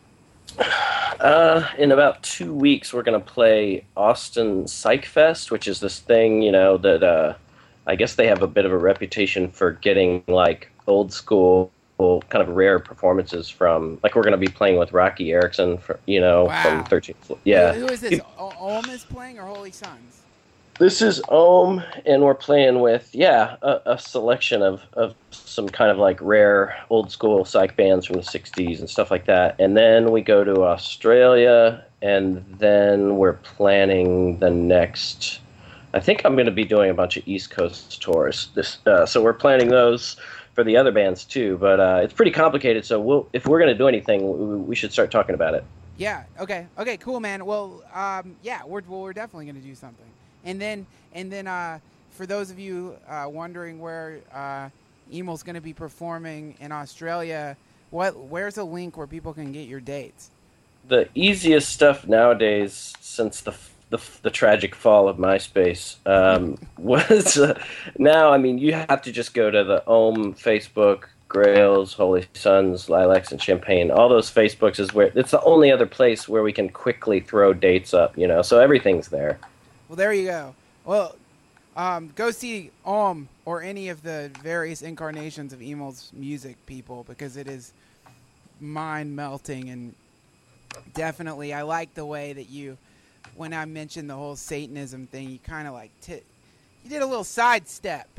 Uh, in about two weeks, we're going to play Austin Psych Fest, which is this thing, you know, that uh, I guess they have a bit of a reputation for getting, like, old school, kind of rare performances from, like, we're going to be playing with Rocky Erickson, for, you know, wow. from thirteenth Floor. Yeah. Who, who is this? O- Ohm is playing, or Holy Sons? This is Ohm, and we're playing with, yeah, a, a selection of, of some kind of like rare old school psych bands from the sixties and stuff like that. And then we go to Australia, and then we're planning the next, I think I'm going to be doing a bunch of East Coast tours. This, uh, so we're planning those for the other bands too, but uh, it's pretty complicated. So we'll, if we're going to do anything, we should start talking about it. Yeah. Okay. Okay. Cool, man. Well, um, yeah, we're well, we're definitely going to do something. And then, and then, uh, for those of you uh, wondering where uh, Emil's going to be performing in Australia, what, where's a link where people can get your dates? The easiest stuff nowadays, since the the, the tragic fall of MySpace, um, was uh, now. I mean, you have to just go to the Ohm Facebook, Grails, Holy Sons, Lilacs, and Champagne. All those Facebooks is where it's the only other place where we can quickly throw dates up. You know, so everything's there. Well, there you go. Well, Um, go see Om or any of the various incarnations of Emil's music, people, because it is mind-melting. And definitely, I like the way that you, when I mentioned the whole Satanism thing, you kind of like, t- you did a little sidestep.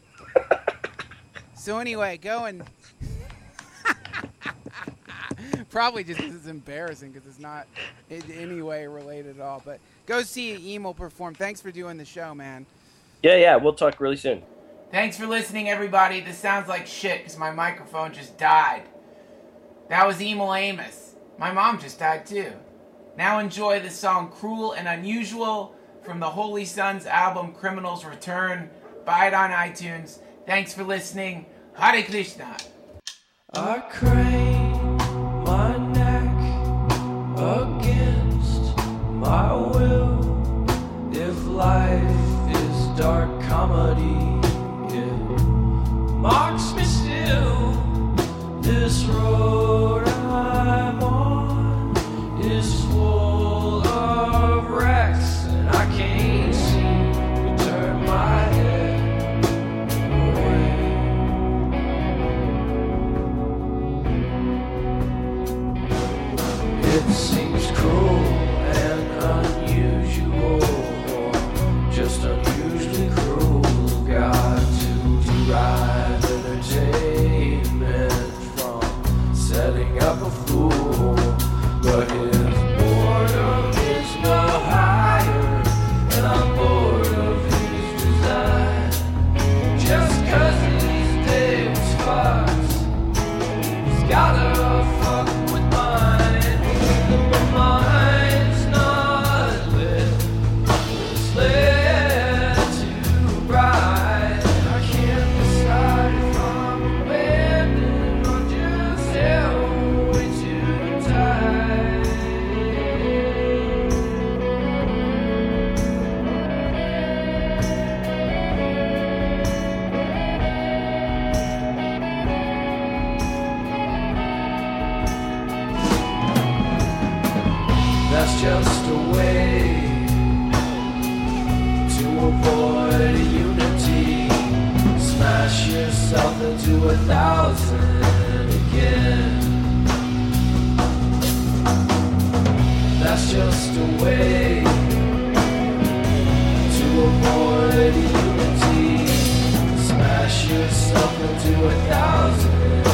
So anyway, go and... Probably just because it's embarrassing because it's not in any way related at all. But go see Emil perform. Thanks for doing the show, man. Yeah, yeah, we'll talk really soon. Thanks for listening, everybody. This sounds like shit because my microphone just died. That was Emil Amos. My mom just died too. Now enjoy the song Cruel and Unusual from the Holy Sons album Criminals Return. Buy it on iTunes. Thanks for listening. Hare Krishna. I crane my neck against my will. If life is dark comedy, it mocks me still. This road I'm on is full of wrecks, and I can't seem to turn my head away. It seems cruel and unusual, or just unusually cruel, God, to derive entertainment from setting up a fool. But his boredom is no higher, and I'm bored of his design. Just cause these days fucks, he's gotta fuck with mine. But mine's not lit, it's lit too bright. I can't decide if I'm abandoned or just held way too tight. That's just a way to avoid unity. Smash yourself into a thousand again. That's just a way to avoid unity. Smash yourself into a thousand